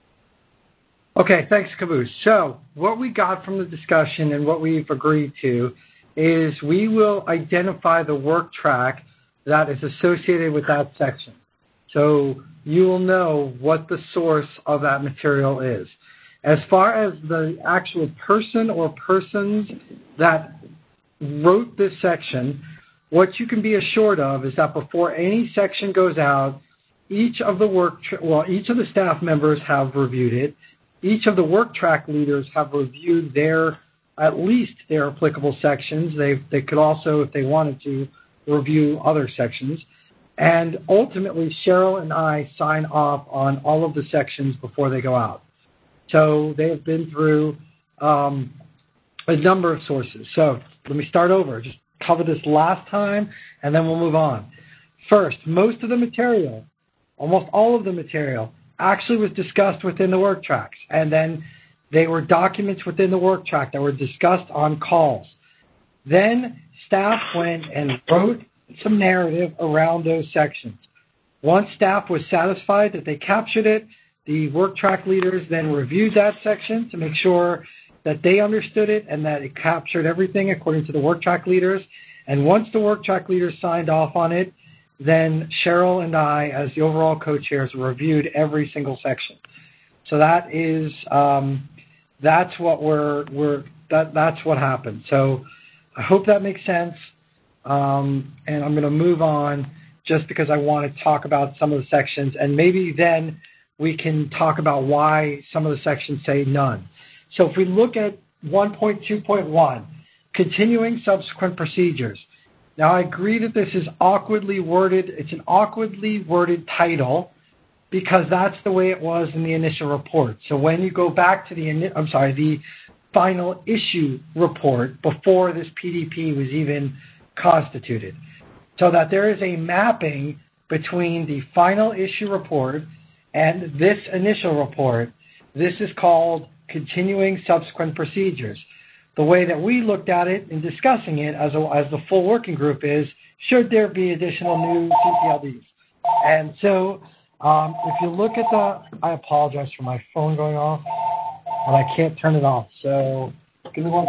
Okay, thanks, Caboose. So what we got from the discussion and what we've agreed to is we will identify the work track that is associated with that section. So you will know what the source of that material is. As far as the actual person or persons that wrote this section, what you can be assured of is that before any section goes out, each of the work, tra- well, each of the staff members have reviewed it. Each of the work track leaders have reviewed their at least their applicable sections. They they could also, if they wanted to, review other sections. And ultimately, Cheryl and I sign off on all of the sections before they go out. So they have been through um, a number of sources. So let me start over. Just cover this last time, and then we'll move on. First, most of the material, almost all of the material, actually was discussed within the work tracks. And then they were documents within the work track that were discussed on calls. Then staff went and wrote some narrative around those sections. Once staff was satisfied that they captured it, the work track leaders then reviewed that section to make sure that they understood it and that it captured everything according to the work track leaders. And once the work track leaders signed off on it, then Cheryl and I, as the overall co-chairs, reviewed every single section. So that is um, that's what we're we're that that's what happened. So I hope that makes sense. Um, and I'm going to move on just because I want to talk about some of the sections, and maybe then we can talk about why some of the sections say none. So if we look at one point two point one, continuing subsequent procedures. Now, I agree that this is awkwardly worded. It's an awkwardly worded title because that's the way it was in the initial report. So when you go back to the, I'm sorry, the final issue report before this P D P was even constituted, so that there is a mapping between the final issue report and this initial report. This is called continuing subsequent procedures. The way that we looked at it in discussing it as, a, as the full working group is, should there be additional new G T L Ds? And so um, if you look at the, I apologize for my phone going off, and I can't turn it off. So give me one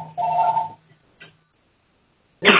sec.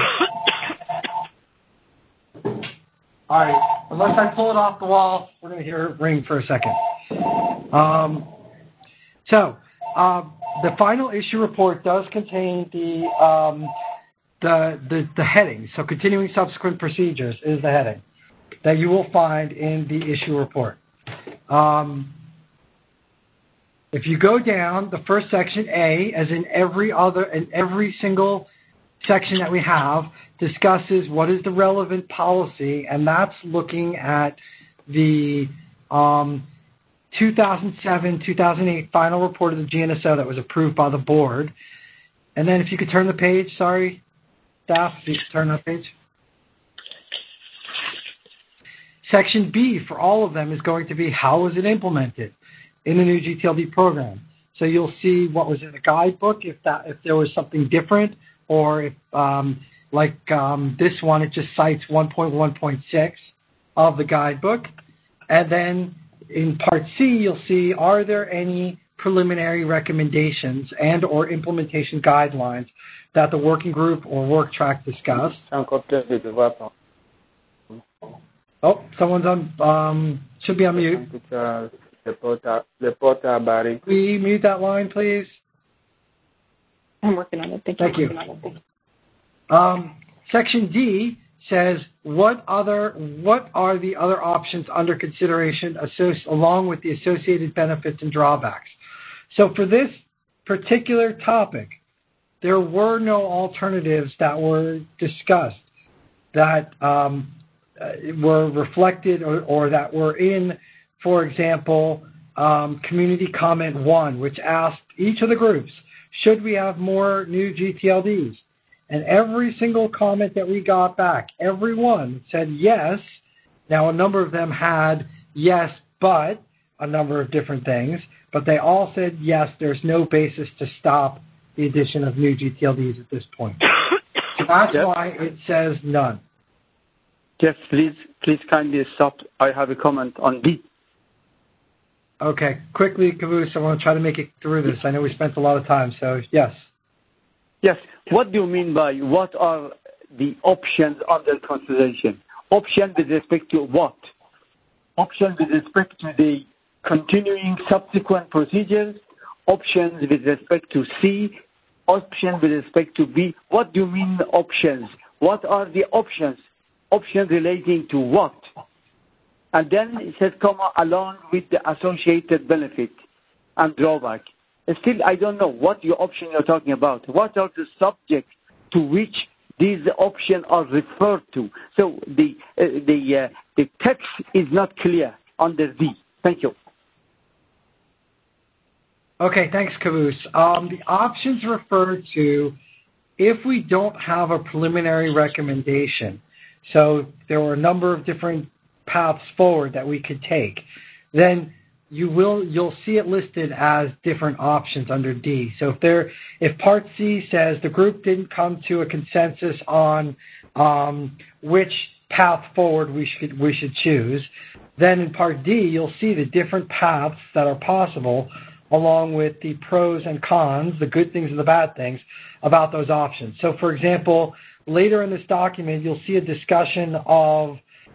All right, unless I pull it off the wall, we're going to hear it ring for a second. Um, so um, the final issue report does contain the, um, the the the heading. So continuing subsequent procedures is the heading that you will find in the issue report. Um, if you go down, the first section, A, as in every other and every single section that we have, discusses what is the relevant policy, and that's looking at the um, two thousand seven two thousand eight final report of the G N S O that was approved by the board. And then if you could turn the page, sorry, staff, if you could turn that page. Section B for all of them is going to be how was it implemented in the new G T L D program. So you'll see what was in the guidebook, if that if there was something different, or if um, like um, this one, it just cites one point one point six of the guidebook. And then in Part C, you'll see, are there any preliminary recommendations and or implementation guidelines that the working group or work track discussed? Oh, someone's on, um, should be on mute. Can we mute that line, please? I'm working on it. Thank, Thank you. you. Um, Section D says what other what are the other options under consideration associ- along with the associated benefits and drawbacks. So for this particular topic, there were no alternatives that were discussed that um, were reflected or, or that were in, for example, um, community comment one, which asked each of the groups, should we have more new G T L Ds? And every single comment that we got back, every one said yes. Now, a number of them had yes, but a number of different things. But they all said yes, there's no basis to stop the addition of new G T L Ds at this point. So that's Jeff? Why it says none. Jeff, please, please kindly stop. I have a comment on D. Okay, quickly, Caboose, I want to try to make it through this. I know we spent a lot of time, so yes. Yes. What do you mean by what are the options under consideration? Options with respect to what? Options with respect to the continuing subsequent procedures, options with respect to C, options with respect to B. What do you mean options? What are the options? Options relating to what? And then it says, comma, along with the associated benefit and drawback. Still, I don't know what your option you're talking about. What are the subjects to which these options are referred to? So the uh, the uh, the text is not clear under D. Thank you. Okay, thanks, Caboose. Um, the options refer to if we don't have a preliminary recommendation. So there were a number of different paths forward that we could take. Then you will you'll see it listed as different options under D. So if there if Part C says the group didn't come to a consensus on um, which path forward we should we should choose, then in Part D you'll see the different paths that are possible, along with the pros and cons, the good things and the bad things about those options. So, for example, later in this document you'll see a discussion of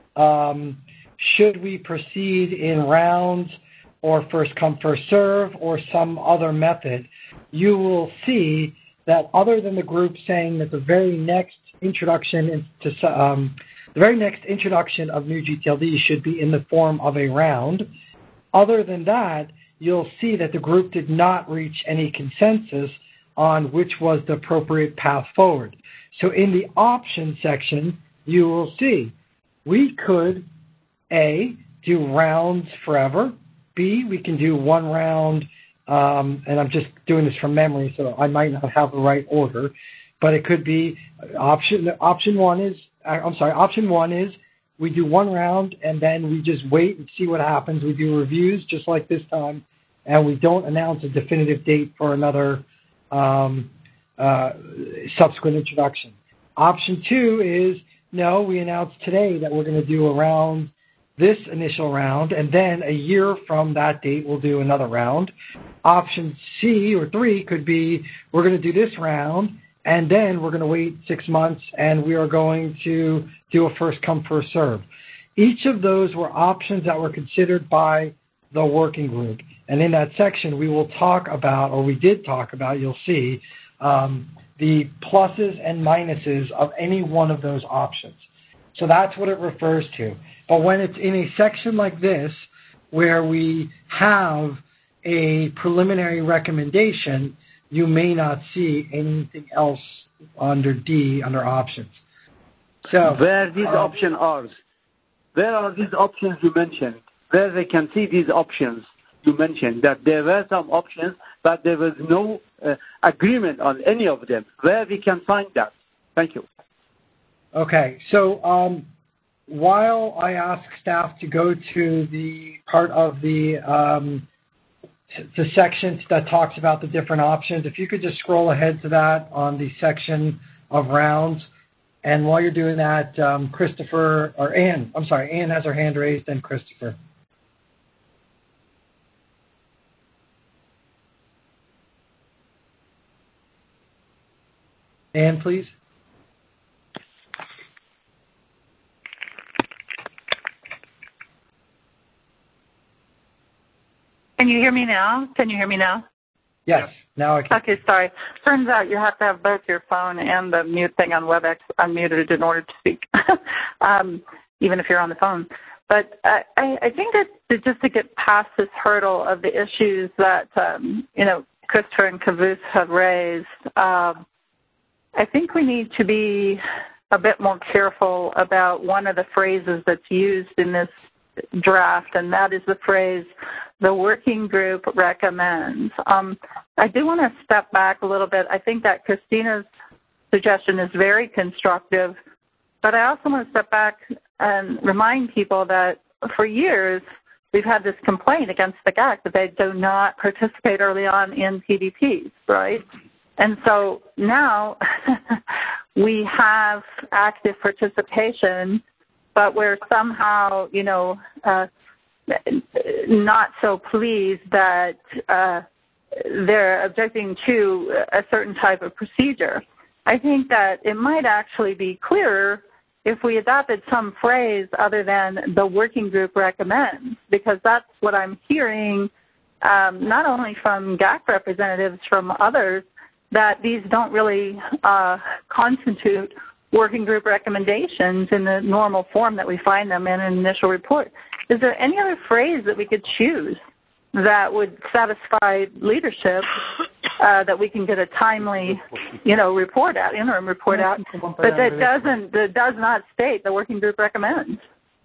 um, should we proceed in rounds or first come, first serve, or some other method. You will see that other than the group saying that the very next introduction into um, the very next introduction of new G T L D should be in the form of a round, other than that, you'll see that the group did not reach any consensus on which was the appropriate path forward. So in the option section, you will see we could, A, do rounds forever. B, we can do one round, um, and I'm just doing this from memory, so I might not have the right order, but it could be option option one is, I'm sorry, option one is we do one round and then we just wait and see what happens. We do reviews just like this time, and we don't announce a definitive date for another um, uh, subsequent introduction. Option two is, no, we announce today that we're going to do a round, this initial round, and then a year from that date we'll do another round. Option C or three could be we're going to do this round and then we're going to wait six months and we are going to do a first come, first serve. Each of those were options that were considered by the working group. And in that section we will talk about, or we did talk about, you'll see, um, the pluses and minuses of any one of those options. So that's what it refers to. But when it's in a section like this, where we have a preliminary recommendation, you may not see anything else under D, under options. So where these um, options are, where are these options you mentioned? Where they can see these options you mentioned, that there were some options, but there was no uh, agreement on any of them. Where we can find that? Thank you. Okay, so um, while I ask staff to go to the part of the um, the section that talks about the different options, if you could just scroll ahead to that on the section of rounds. And while you're doing that, um, Christopher, or Ann, I'm sorry, Ann has her hand raised, and Christopher. Ann, please. Can you hear me now? Can you hear me now? Yes, now I can. Okay, sorry. Turns out you have to have both your phone and the mute thing on WebEx unmuted in order to speak, um, even if you're on the phone. But I, I think that just to get past this hurdle of the issues that, um, you know, Christopher and Kavus have raised, um, I think we need to be a bit more careful about one of the phrases that's used in this draft, and that is the phrase, the working group recommends. Um, I do want to step back a little bit. I think that Christina's suggestion is very constructive, but I also want to step back and remind people that for years we've had this complaint against the G A C that they do not participate early on in P D Ps, right? And so now we have active participation, but we're somehow, you know, uh, not so pleased that uh, they're objecting to a certain type of procedure. I think that it might actually be clearer if we adopted some phrase other than the working group recommends, because that's what I'm hearing um, not only from G A C representatives, from others, that these don't really uh, constitute working group recommendations in the normal form that we find them in an initial report. Is there any other phrase that we could choose that would satisfy leadership uh, that we can get a timely, you know, report out, interim report out, but that doesn't, that does not state the working group recommends?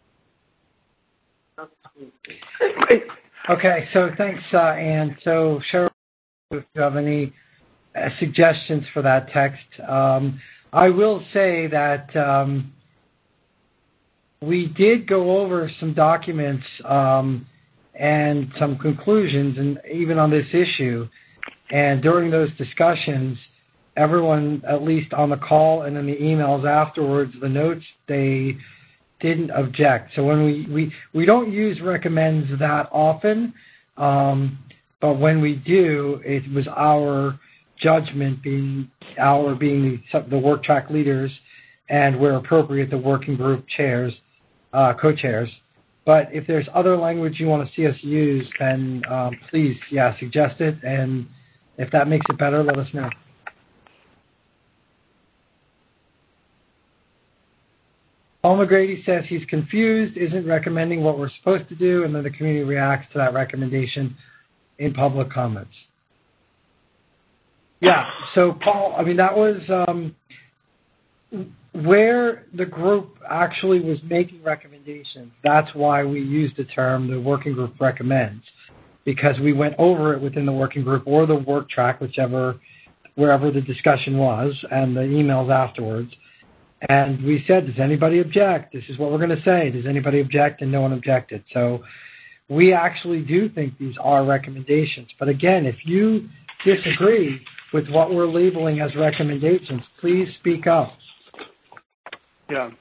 Okay, so thanks, uh, Ann. So Cheryl, if you have any uh, suggestions for that text. Um, I will say that um, we did go over some documents, um, and some conclusions, and even on this issue. And during those discussions, everyone, at least on the call and in the emails afterwards, the notes, they didn't object. So when we, we, we don't use recommends that often, um, but when we do, it was our judgment, being our being the, the work track leaders, and where appropriate, the working group chairs, uh, co-chairs. But if there's other language you want to see us use, then um, please, yeah, suggest it. And if that makes it better, let us know. Paul McGrady says he's confused, isn't recommending what we're supposed to do, and then the community reacts to that recommendation in public comments. Yeah, so Paul, I mean, that was um, where the group actually was making recommendations. That's why we used the term the working group recommends, because we went over it within the working group or the work track, whichever, wherever the discussion was, and the emails afterwards. And we said, does anybody object? This is what we're going to say. Does anybody object? And no one objected. So we actually do think these are recommendations. But again, if you disagree with what we're labeling as recommendations, please speak up. Yeah.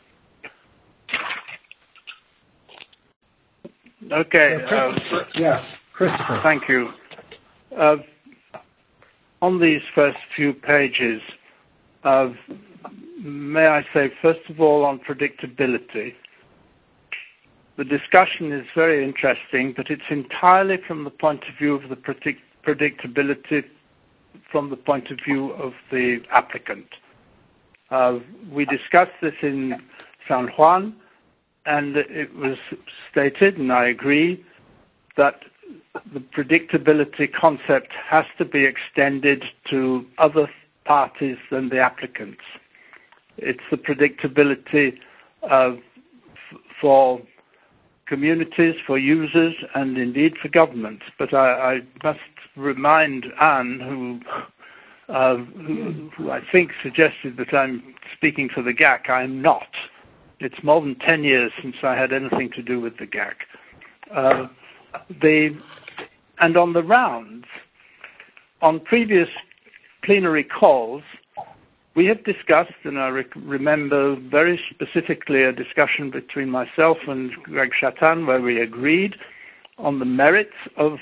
Okay. Uh, yes, Christopher. Thank you. Uh, on these first few pages, uh, may I say, first of all, on predictability. The discussion is very interesting, but it's entirely from the point of view of the predict- predictability from the point of view of the applicant. Uh, we discussed this in San Juan, and it was stated, and I agree, that the predictability concept has to be extended to other parties than the applicants. It's the predictability uh, f- for communities, for users, and indeed for government. But I, I must remind Anne, who, uh, who, who I think suggested that I'm speaking for the G A C. I'm not. It's more than ten years since I had anything to do with the G A C. Uh, the, and on the rounds, on previous plenary calls, we have discussed, and I rec- remember very specifically a discussion between myself and Greg Chatan where we agreed on the merits of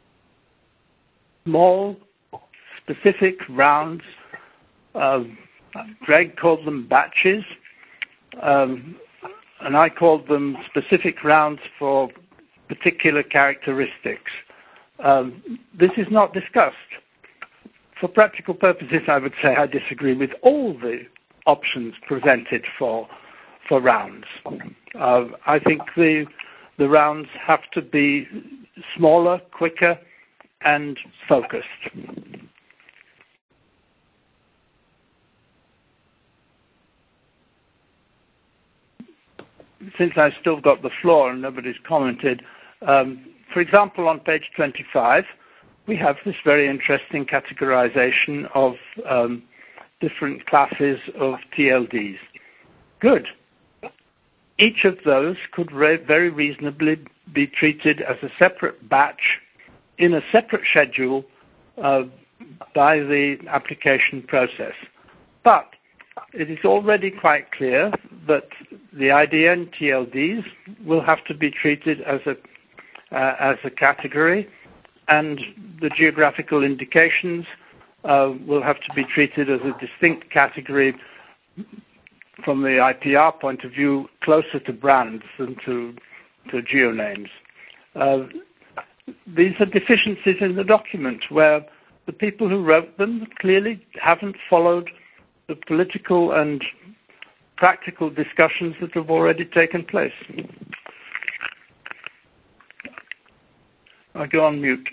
small, specific rounds. Uh, Greg called them batches, um, and I called them specific rounds for particular characteristics. Um, this is not discussed. For practical purposes, I would say I disagree with all the options presented for for rounds. Uh, I think the the rounds have to be smaller, quicker, and focused. Since I've still got the floor and nobody's commented, um, for example, on page twenty-five, we have this very interesting categorization of um, different classes of T L Ds. Good. Each of those could re- very reasonably be treated as a separate batch in a separate schedule uh, by the application process. But it is already quite clear that the I D N T L Ds will have to be treated as a uh, as a category, and the geographical indications uh, will have to be treated as a distinct category from the I P R point of view, closer to brands than to, to geonames. Uh, these are deficiencies in the document where the people who wrote them clearly haven't followed the political and practical discussions that have already taken place. I go on mute.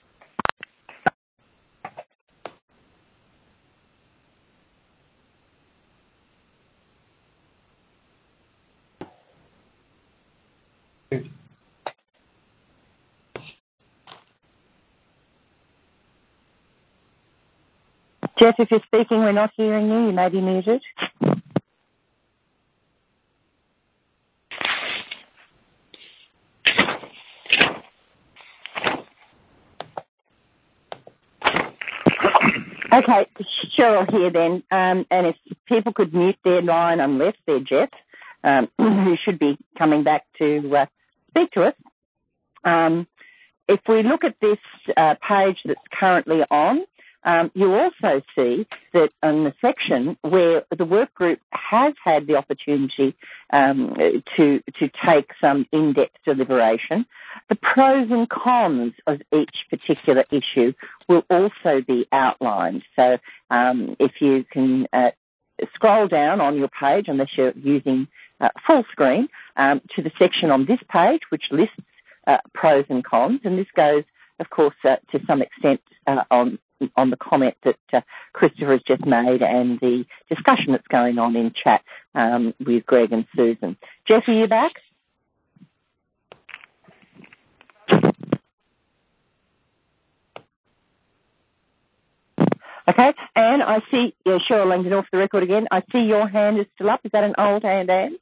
Jeff, if you're speaking, we're not hearing you. You may be muted. Okay, Cheryl here then, um, and if people could mute their line unless they're Jeff, um, who should be coming back to uh, speak to us. Um, if we look at this uh, page that's currently on, um, you also see that in the section where the work group has had the opportunity um, to to take some in-depth deliberation, the pros and cons of each particular issue will also be outlined. So um, if you can uh, scroll down on your page, unless you're using uh, full screen, um, to the section on this page, which lists uh, pros and cons, and this goes, of course, uh, to some extent uh, on on the comment that uh, Christopher has just made and the discussion that's going on in chat um, with Greg and Susan. Jeff, are you back? Okay, and I see, yeah, Cheryl Langdon off the record again. I see your hand is still up. Is that an old hand, Anne?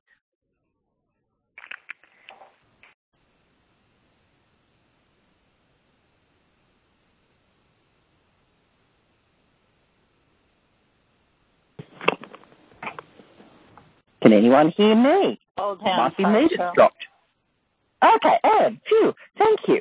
Can anyone hear me? Old hand. Might be me that's dropped. Okay, Anne, phew, thank you.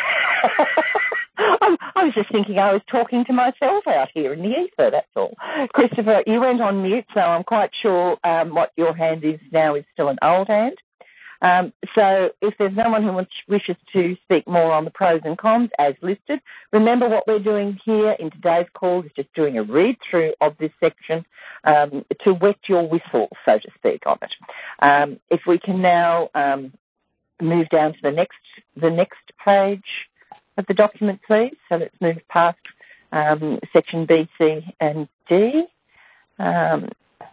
I, I was just thinking I was talking to myself out here in the ether, that's all. Christopher, you went on mute, so I'm quite sure um, what your hand is now is still an old hand. Um, so if there's no one who wants, wishes to speak more on the pros and cons as listed, remember what we're doing here in today's call is just doing a read-through of this section um, to wet your whistle, so to speak, on it. Um, if we can now um, move down to the next the next page of the document, please. So let's move past um, section B, C, and D. Um,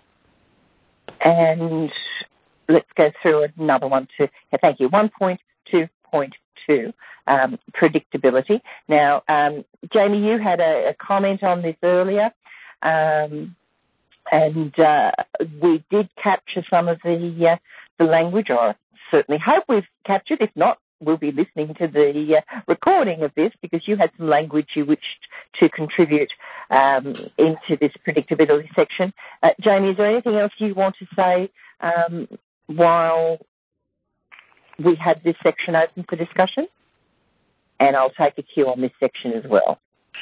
and let's go through another one too. Thank you. one point two point two, um, predictability. Now, um, Jamie, you had a, a comment on this earlier, um, and uh, we did capture some of the uh, the language, or I certainly hope we've captured. If not, we'll be listening to the uh, recording of this because you had some language you wished to contribute um, into this predictability section. Uh, Jamie, is there anything else you want to say um, while we had this section open for discussion? And I'll take a cue on this section as well.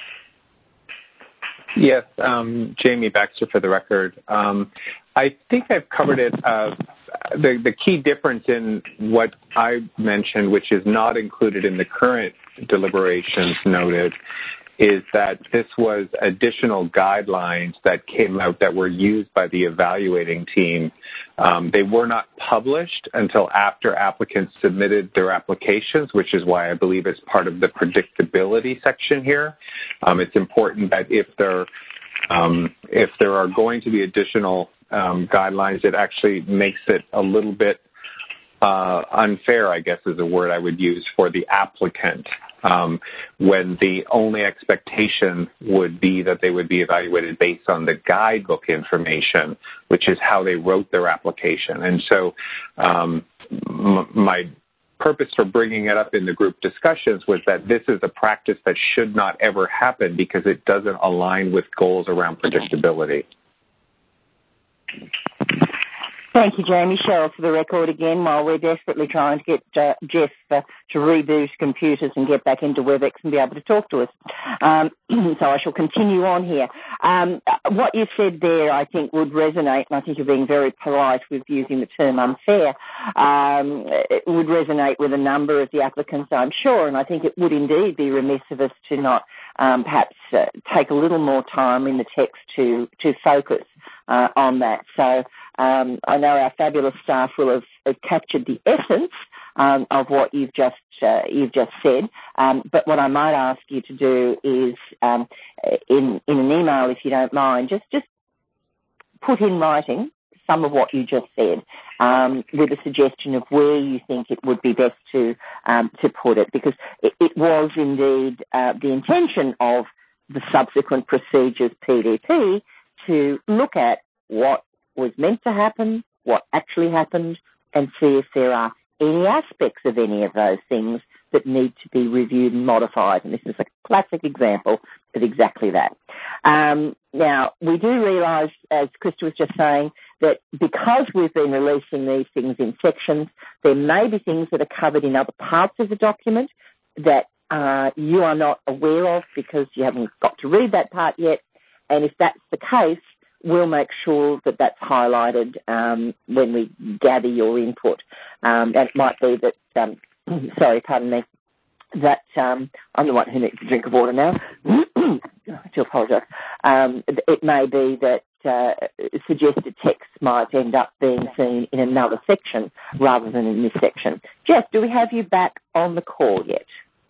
Yes, um, Jamie Baxter for the record. Um, I think I've covered it. Uh, the, the key difference in what I mentioned, which is not included in the current deliberations noted, is that this was additional guidelines that came out that were used by the evaluating team. Um, they were not published until after applicants submitted their applications, which is why I believe it's part of the predictability section here. Um, it's important that if there, um, if there are going to be additional um, guidelines, it actually makes it a little bit uh, unfair, I guess is a word I would use, for the applicant. Um, when the only expectation would be that they would be evaluated based on the guidebook information, which is how they wrote their application. And so um, m- my purpose for bringing it up in the group discussions was that this is a practice that should not ever happen because it doesn't align with goals around predictability. Thank you, Jamie. Cheryl for the record again while we're desperately trying to get uh, Jeff uh, to reboot computers and get back into WebEx and be able to talk to us. Um, so I shall continue on here. Um, what you said there I think would resonate, and I think you're being very polite with using the term unfair, um, it would resonate with a number of the applicants, I'm sure, and I think it would indeed be remiss of us to not um, perhaps uh, take a little more time in the text to, to focus uh, on that. So Um, I know our fabulous staff will have, have captured the essence um, of what you've just uh, you've just said. Um, but what I might ask you to do is, um, in in an email, if you don't mind, just just put in writing some of what you just said, um, with a suggestion of where you think it would be best to um, to put it, because it, it was indeed uh, the intention of the subsequent procedures P D P to look at what was meant to happen, what actually happened, and see if there are any aspects of any of those things that need to be reviewed and modified. And this is a classic example of exactly that. Um, now, we do realise, as Krista was just saying, that because we've been releasing these things in sections, there may be things that are covered in other parts of the document that uh, you are not aware of because you haven't got to read that part yet. And if that's the case, we'll make sure that that's highlighted um, when we gather your input. Um, and it might be that, um, sorry, pardon me, that um, I'm the one who needs a drink of water now. I do apologise. Um, it may be that uh, suggested text might end up being seen in another section rather than in this section. Jeff, do we have you back on the call yet?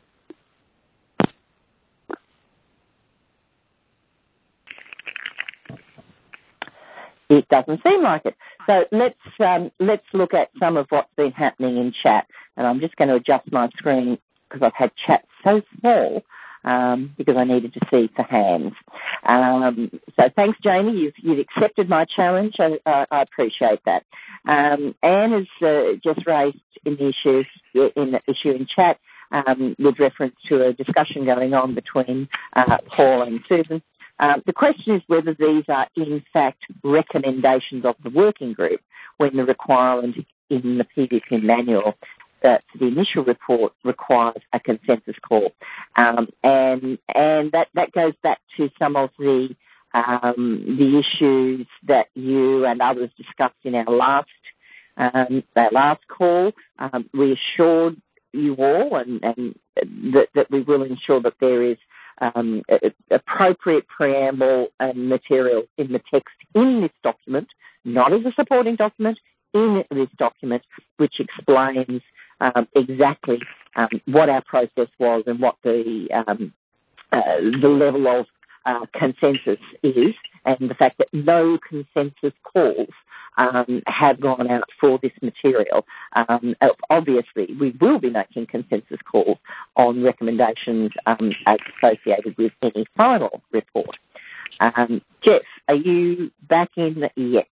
It doesn't seem like it. So let's um, let's look at some of what's been happening in chat. And I'm just going to adjust my screen because I've had chat so small um, because I needed to see for hands. Um, so thanks, Jamie. You've, you've accepted my challenge. I, I, I appreciate that. Um, Anne has uh, just raised in the issue in the issue in chat um, with reference to a discussion going on between uh, Paul and Susan. Um, the question is whether these are in fact recommendations of the working group when the requirement in the P V P manual that the initial report requires a consensus call. Um, and and that, that goes back to some of the um, the issues that you and others discussed in our last um, our last call. Um, we assured you all and, and that, that we will ensure that there is Um, appropriate preamble and material in the text in this document, not as a supporting document, in this document, which explains um, exactly um, what our process was and what the um, uh, the level of uh, consensus is, and the fact that no consensus calls um, have gone out for this material. Um, obviously, we will be making consensus calls on recommendations um, as associated with any final report. Um, Jeff, are you back in yet?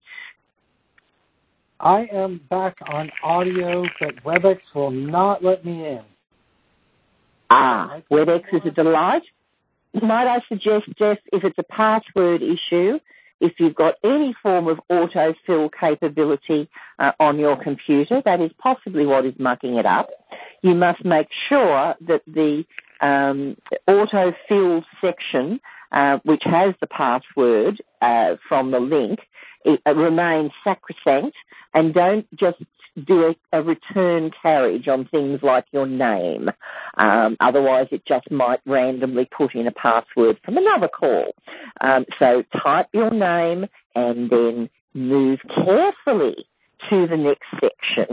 I am back on audio, but WebEx will not let me in. Ah, WebEx is a delight. Might I suggest, Jeff, if it's a password issue, if you've got any form of autofill capability uh, on your computer, that is possibly what is mucking it up. You must make sure that the um, autofill section, uh, which has the password uh, from the link, it, it remains sacrosanct, and don't just do a, a return carriage on things like your name. Um, otherwise, it just might randomly put in a password from another call. Um, so type your name and then move carefully to the next section.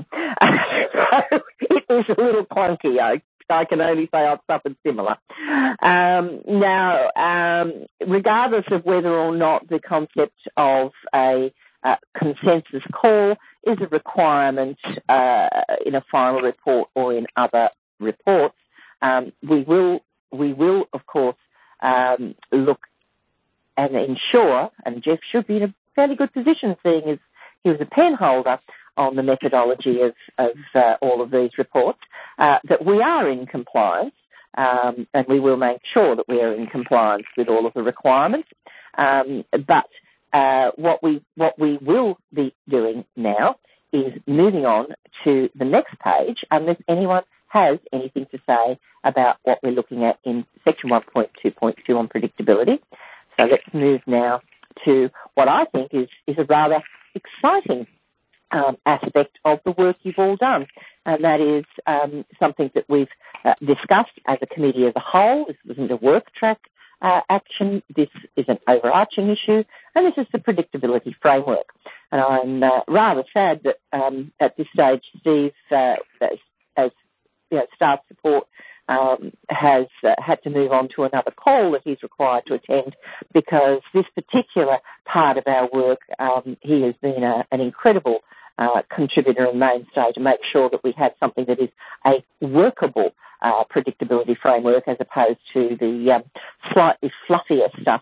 So it was a little clunky. I, I can only say I've suffered similar. Um, now, um, regardless of whether or not the concept of a uh, consensus call is a requirement uh, in a final report or in other reports, um, we will, we will of course, um, look and ensure, and Jeff should be in a fairly good position seeing as he was a pen holder on the methodology of, of uh, all of these reports, uh, that we are in compliance, um, and we will make sure that we are in compliance with all of the requirements. Um, but uh, what we what we will be doing now is moving on to the next page, unless anyone has anything to say about what we're looking at in section one point two point two on predictability. So let's move now to what I think is, is a rather exciting um, aspect of the work you've all done, and that is um, something that we've uh, discussed as a committee as a whole. This wasn't a work track uh, action. This is an overarching issue, and this is the predictability framework. And I'm uh, rather sad that um, at this stage, Steve, uh, as, as you know, staff support, Um, has uh, had to move on to another call that he's required to attend, because this particular part of our work, um, he has been a, an incredible uh, contributor and mainstay to make sure that we have something that is a workable uh, predictability framework as opposed to the um, slightly fluffier stuff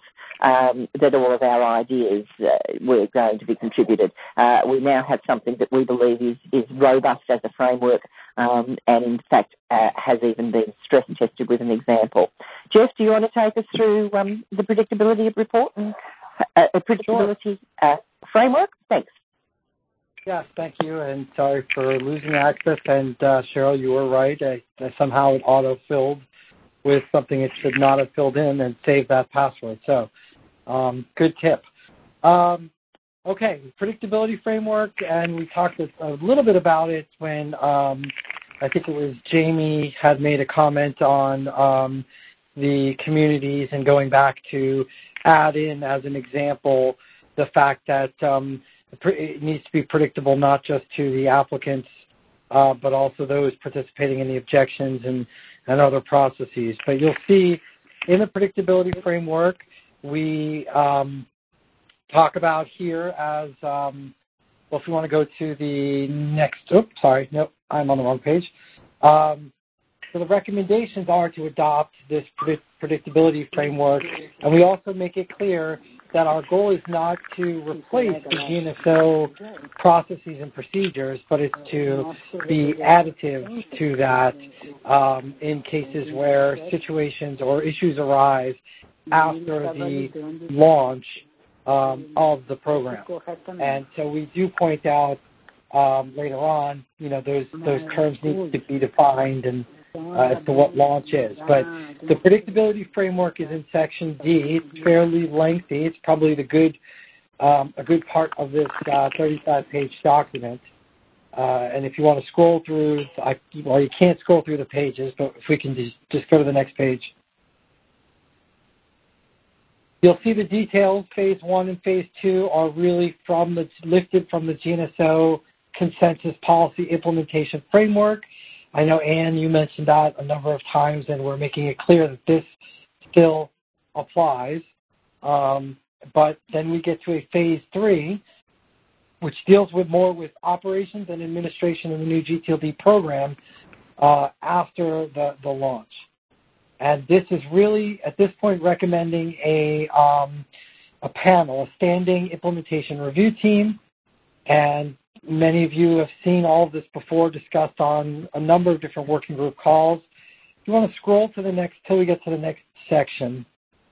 um, that all of our ideas uh, were going to be contributed. Uh, we now have something that we believe is, is robust as a framework um, and, in fact, uh, has even been stress tested with an example. Jeff, do you want to take us through um, the predictability report and uh, predictability uh, framework? Thanks. Yes, thank you, and sorry for losing access. And uh, Cheryl, you were right. I, I somehow it auto-filled with something it should not have filled in and saved that password. So, um, good tip. Um, okay, predictability framework, and we talked a, a little bit about it when um, I think it was Jamie had made a comment on um, the communities and going back to add in as an example the fact that um, it needs to be predictable not just to the applicants, uh, but also those participating in the objections and, and other processes. But you'll see in the predictability framework, we um, talk about here as, um, well, if you want to go to the next, oops, sorry, nope, I'm on the wrong page. Um, so the recommendations are to adopt this predict- predictability framework, and we also make it clear that our goal is not to replace the G N S O processes and procedures, but it's to be additive to that um, in cases where situations or issues arise after the launch um, of the program. And so we do point out um, later on, you know, those those terms need to be defined and uh, as to what launch is. But the predictability framework is in section D. It's fairly lengthy. It's probably the good um, a good part of this uh, thirty-five page document. Uh, and if you want to scroll through, I, well, you can't scroll through the pages, but if we can just, just go to the next page. You'll see the details. Phase one and phase two are really from the lifted from the G N S O Consensus Policy Implementation Framework. I know, Anne, you mentioned that a number of times, and we're making it clear that this still applies. Um, but then we get to a phase three, which deals with more with operations and administration of the new G T L D program uh, after the, the launch. And this is really, at this point, recommending a, um, a panel, a standing implementation review team. And many of you have seen all of this before, discussed on a number of different working group calls. If you want to scroll to the next, till we get to the next section,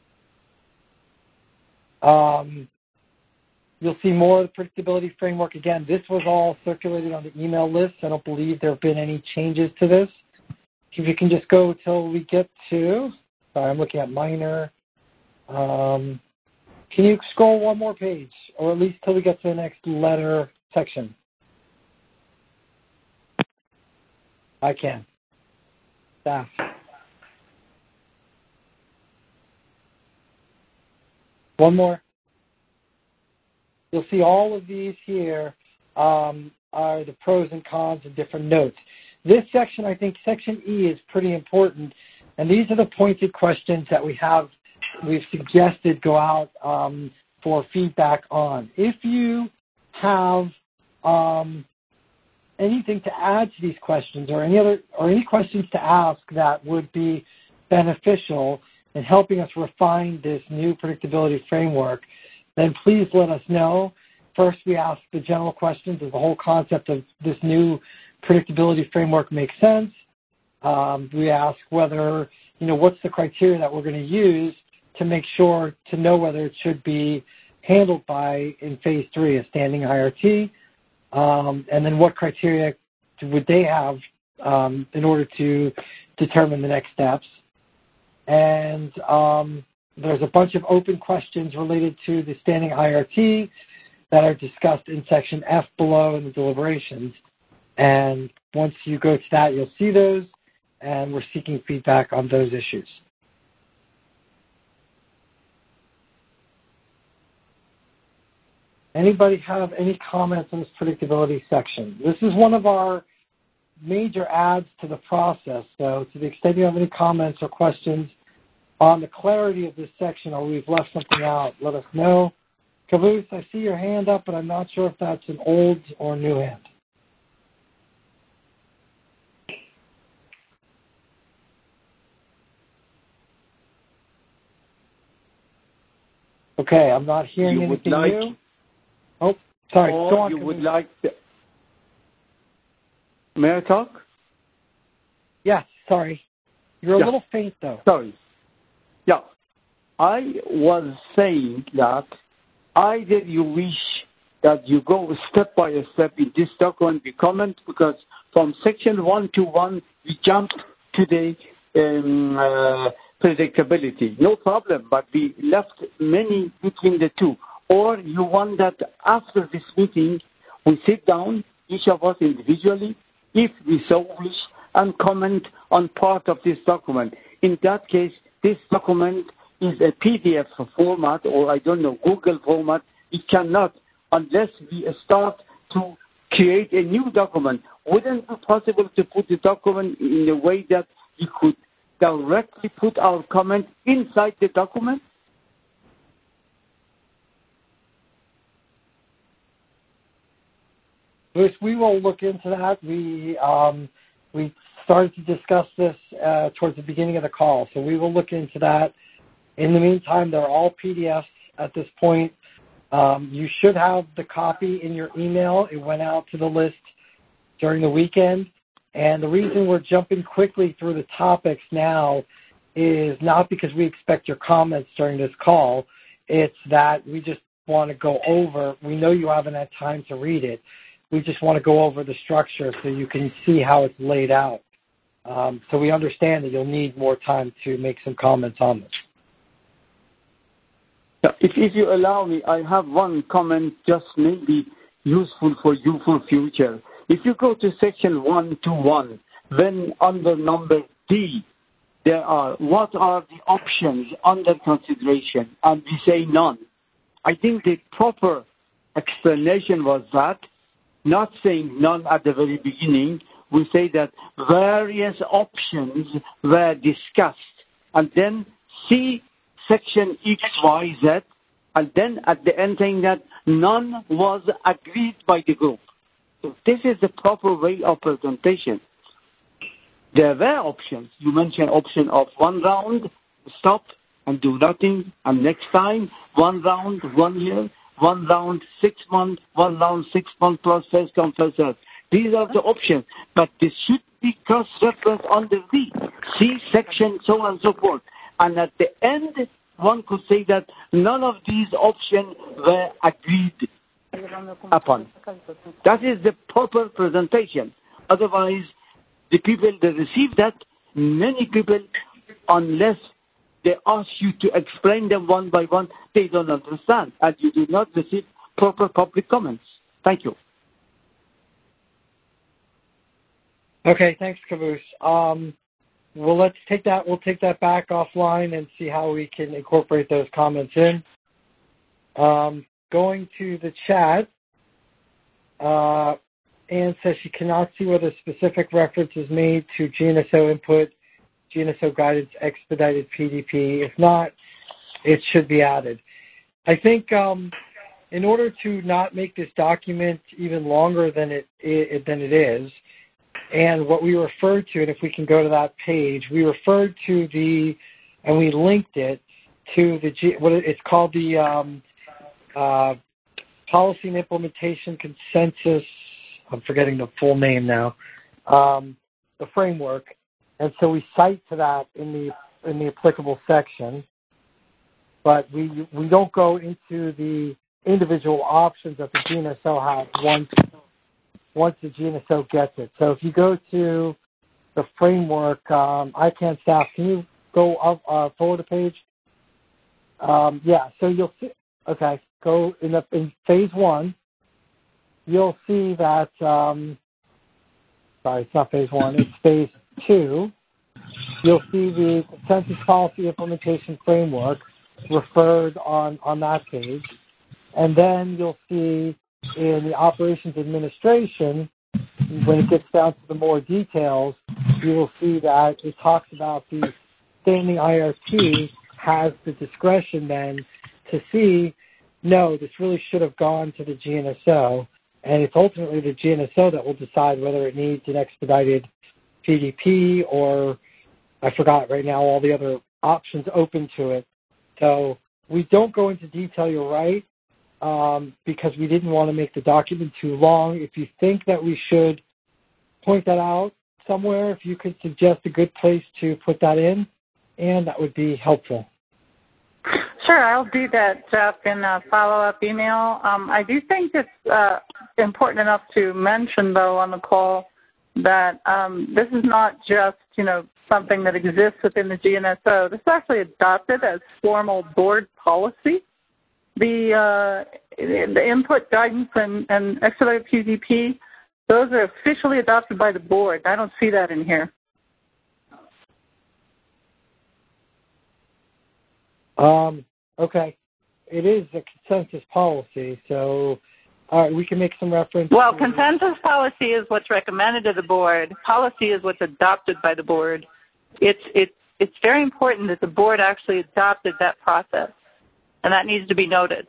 um, you'll see more of the predictability framework. Again, this was all circulated on the email list. I don't believe there have been any changes to this. If you can just go till we get to, sorry, I'm looking at minor. Um, can you scroll one more page, or at least till we get to the next letter section? I can. Staff. One more. You'll see all of these here um, are the pros and cons and different notes. This section, I think, section E is pretty important, and these are the pointed questions that we have, we've suggested go out um, for feedback on. If you have um, anything to add to these questions, or any other, or any questions to ask that would be beneficial in helping us refine this new predictability framework, then please let us know. First, we ask the general questions. Does the whole concept of this new predictability framework make sense? Um, we ask whether, you know, what's the criteria that we're going to use to make sure to know whether it should be handled by, in phase three, a standing I R T, um, and then what criteria would they have um, in order to determine the next steps. And um, there's a bunch of open questions related to the standing I R T that are discussed in section F below in the deliberations. And once you go to that, you'll see those, and we're seeking feedback on those issues. Anybody have any comments on this predictability section? This is one of our major adds to the process. So to the extent you have any comments or questions on the clarity of this section, or we've left something out, let us know. Caboose, I see your hand up, but I'm not sure if that's an old or new hand. Okay, I'm not hearing you anything like, new. Oh, sorry. Or Go on, you can would we... like to... May I talk? Yes, sorry. You're a yeah. little faint, though. Sorry. Yeah. I was saying that either you wish that you go step by step in this document, we comment, because from section one to one, we jumped to the um, uh, predictability. No problem, but we left many between the two. Or you want that after this meeting, we sit down, each of us individually, if we so wish, and comment on part of this document. In that case, this document is a P D F format, or I don't know, Google format. It cannot, unless we start to create a new document. Wouldn't it be possible to put the document in a way that we could directly put our comment inside the document? Bruce, we will look into that. We um, we started to discuss this uh, towards the beginning of the call, so we will look into that. In the meantime, they're all P D Fs at this point. Um, you should have the copy in your email. It went out to the list during the weekend. And the reason we're jumping quickly through the topics now is not because we expect your comments during this call. It's that we just want to go over. We know you haven't had time to read it. We just want to go over the structure so you can see how it's laid out. Um, so we understand that you'll need more time to make some comments on this. If, if you allow me, I have one comment just maybe useful for you for future. If you go to section one to one, then under number D, there are what are the options under consideration, and we say none. I think the proper explanation was that, not saying none at the very beginning, we say that various options were discussed, and then see section X, Y, Z, and then at the end saying that none was agreed by the group. So this is the proper way of presentation. There were options. You mentioned option of one round, stop and do nothing, and next time, one round, one year, one round, six months, one round, six months plus first come, first served. These are the options, but this should be cross-referenced under the C section, so on and so forth. And at the end, one could say that none of these options were agreed upon. That is the proper presentation. Otherwise, the people that receive that, many people, unless they ask you to explain them one by one, they don't understand, and you do not receive proper public comments. Thank you. Okay, thanks, Caboose. Um, well, let's take that. We'll take that back offline and see how we can incorporate those comments in. Um, going to the chat, uh, Anne says she cannot see whether specific reference is made to G N S O input, G N S O guidance, expedited P D P. If not, it should be added. I think um, in order to not make this document even longer than it, it than it is, and what we referred to, and if we can go to that page, we referred to the, and we linked it to the, G, what it's called the um, uh, Policy and Implementation Consensus, I'm forgetting the full name now, um, the framework. And so we cite to that in the in the applicable section, but we we don't go into the individual options that the G N S O has once once the G N S O gets it. So if you go to the framework, um, I CAN staff, can you go up uh, forward a page? Um, yeah. So you'll see. Okay, go in the in phase one. You'll see that. Um, sorry, it's not phase one. It's phase two. You'll see the Consensus Policy Implementation Framework referred on, on that page. And then you'll see in the Operations Administration, when it gets down to the more details, you will see that it talks about the standing I R T has the discretion then to see, no, this really should have gone to the G N S O. And it's ultimately the G N S O that will decide whether it needs an expedited P D P or, I forgot right now, all the other options open to it. So we don't go into detail, you're right, um, because we didn't want to make the document too long. If you think that we should point that out somewhere, if you could suggest a good place to put that in, and that would be helpful. Sure, I'll do that, Jeff, in a follow-up email. Um, I do think it's uh, important enough to mention, though, on the call that um, this is not just, you know, something that exists within the G N S O. This is actually adopted as formal board policy. The, uh, the input guidance and, and expedited P Z P, those are officially adopted by the board. I don't see that in here. Um, okay. It is a consensus policy, so all right, we can make some reference. Well, to... consensus policy is what's recommended to the board. Policy is what's adopted by the board. It's, it's, it's very important that the board actually adopted that process, and that needs to be noted.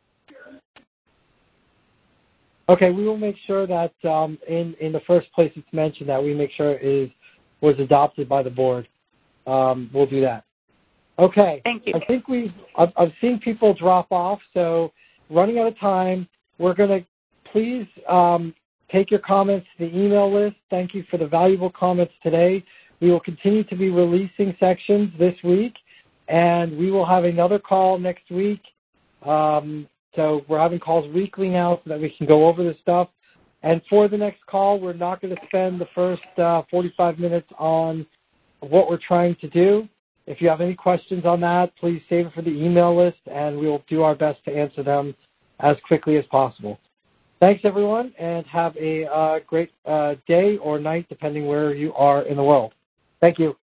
Okay, we will make sure that um, in, in the first place it's mentioned that we make sure it is, was adopted by the board. Um, we'll do that. Okay. Thank you. I think we've, I've, I've seen people drop off, so running out of time, we're going to please um, take your comments to the email list. Thank you for the valuable comments today. We will continue to be releasing sections this week, and we will have another call next week. Um, so we're having calls weekly now so that we can go over this stuff. And for the next call, we're not going to spend the first uh, forty-five minutes on what we're trying to do. If you have any questions on that, please save it for the email list, and we will do our best to answer them as quickly as possible. Thanks, everyone, and have a uh, great uh, day or night, depending where you are in the world. Thank you.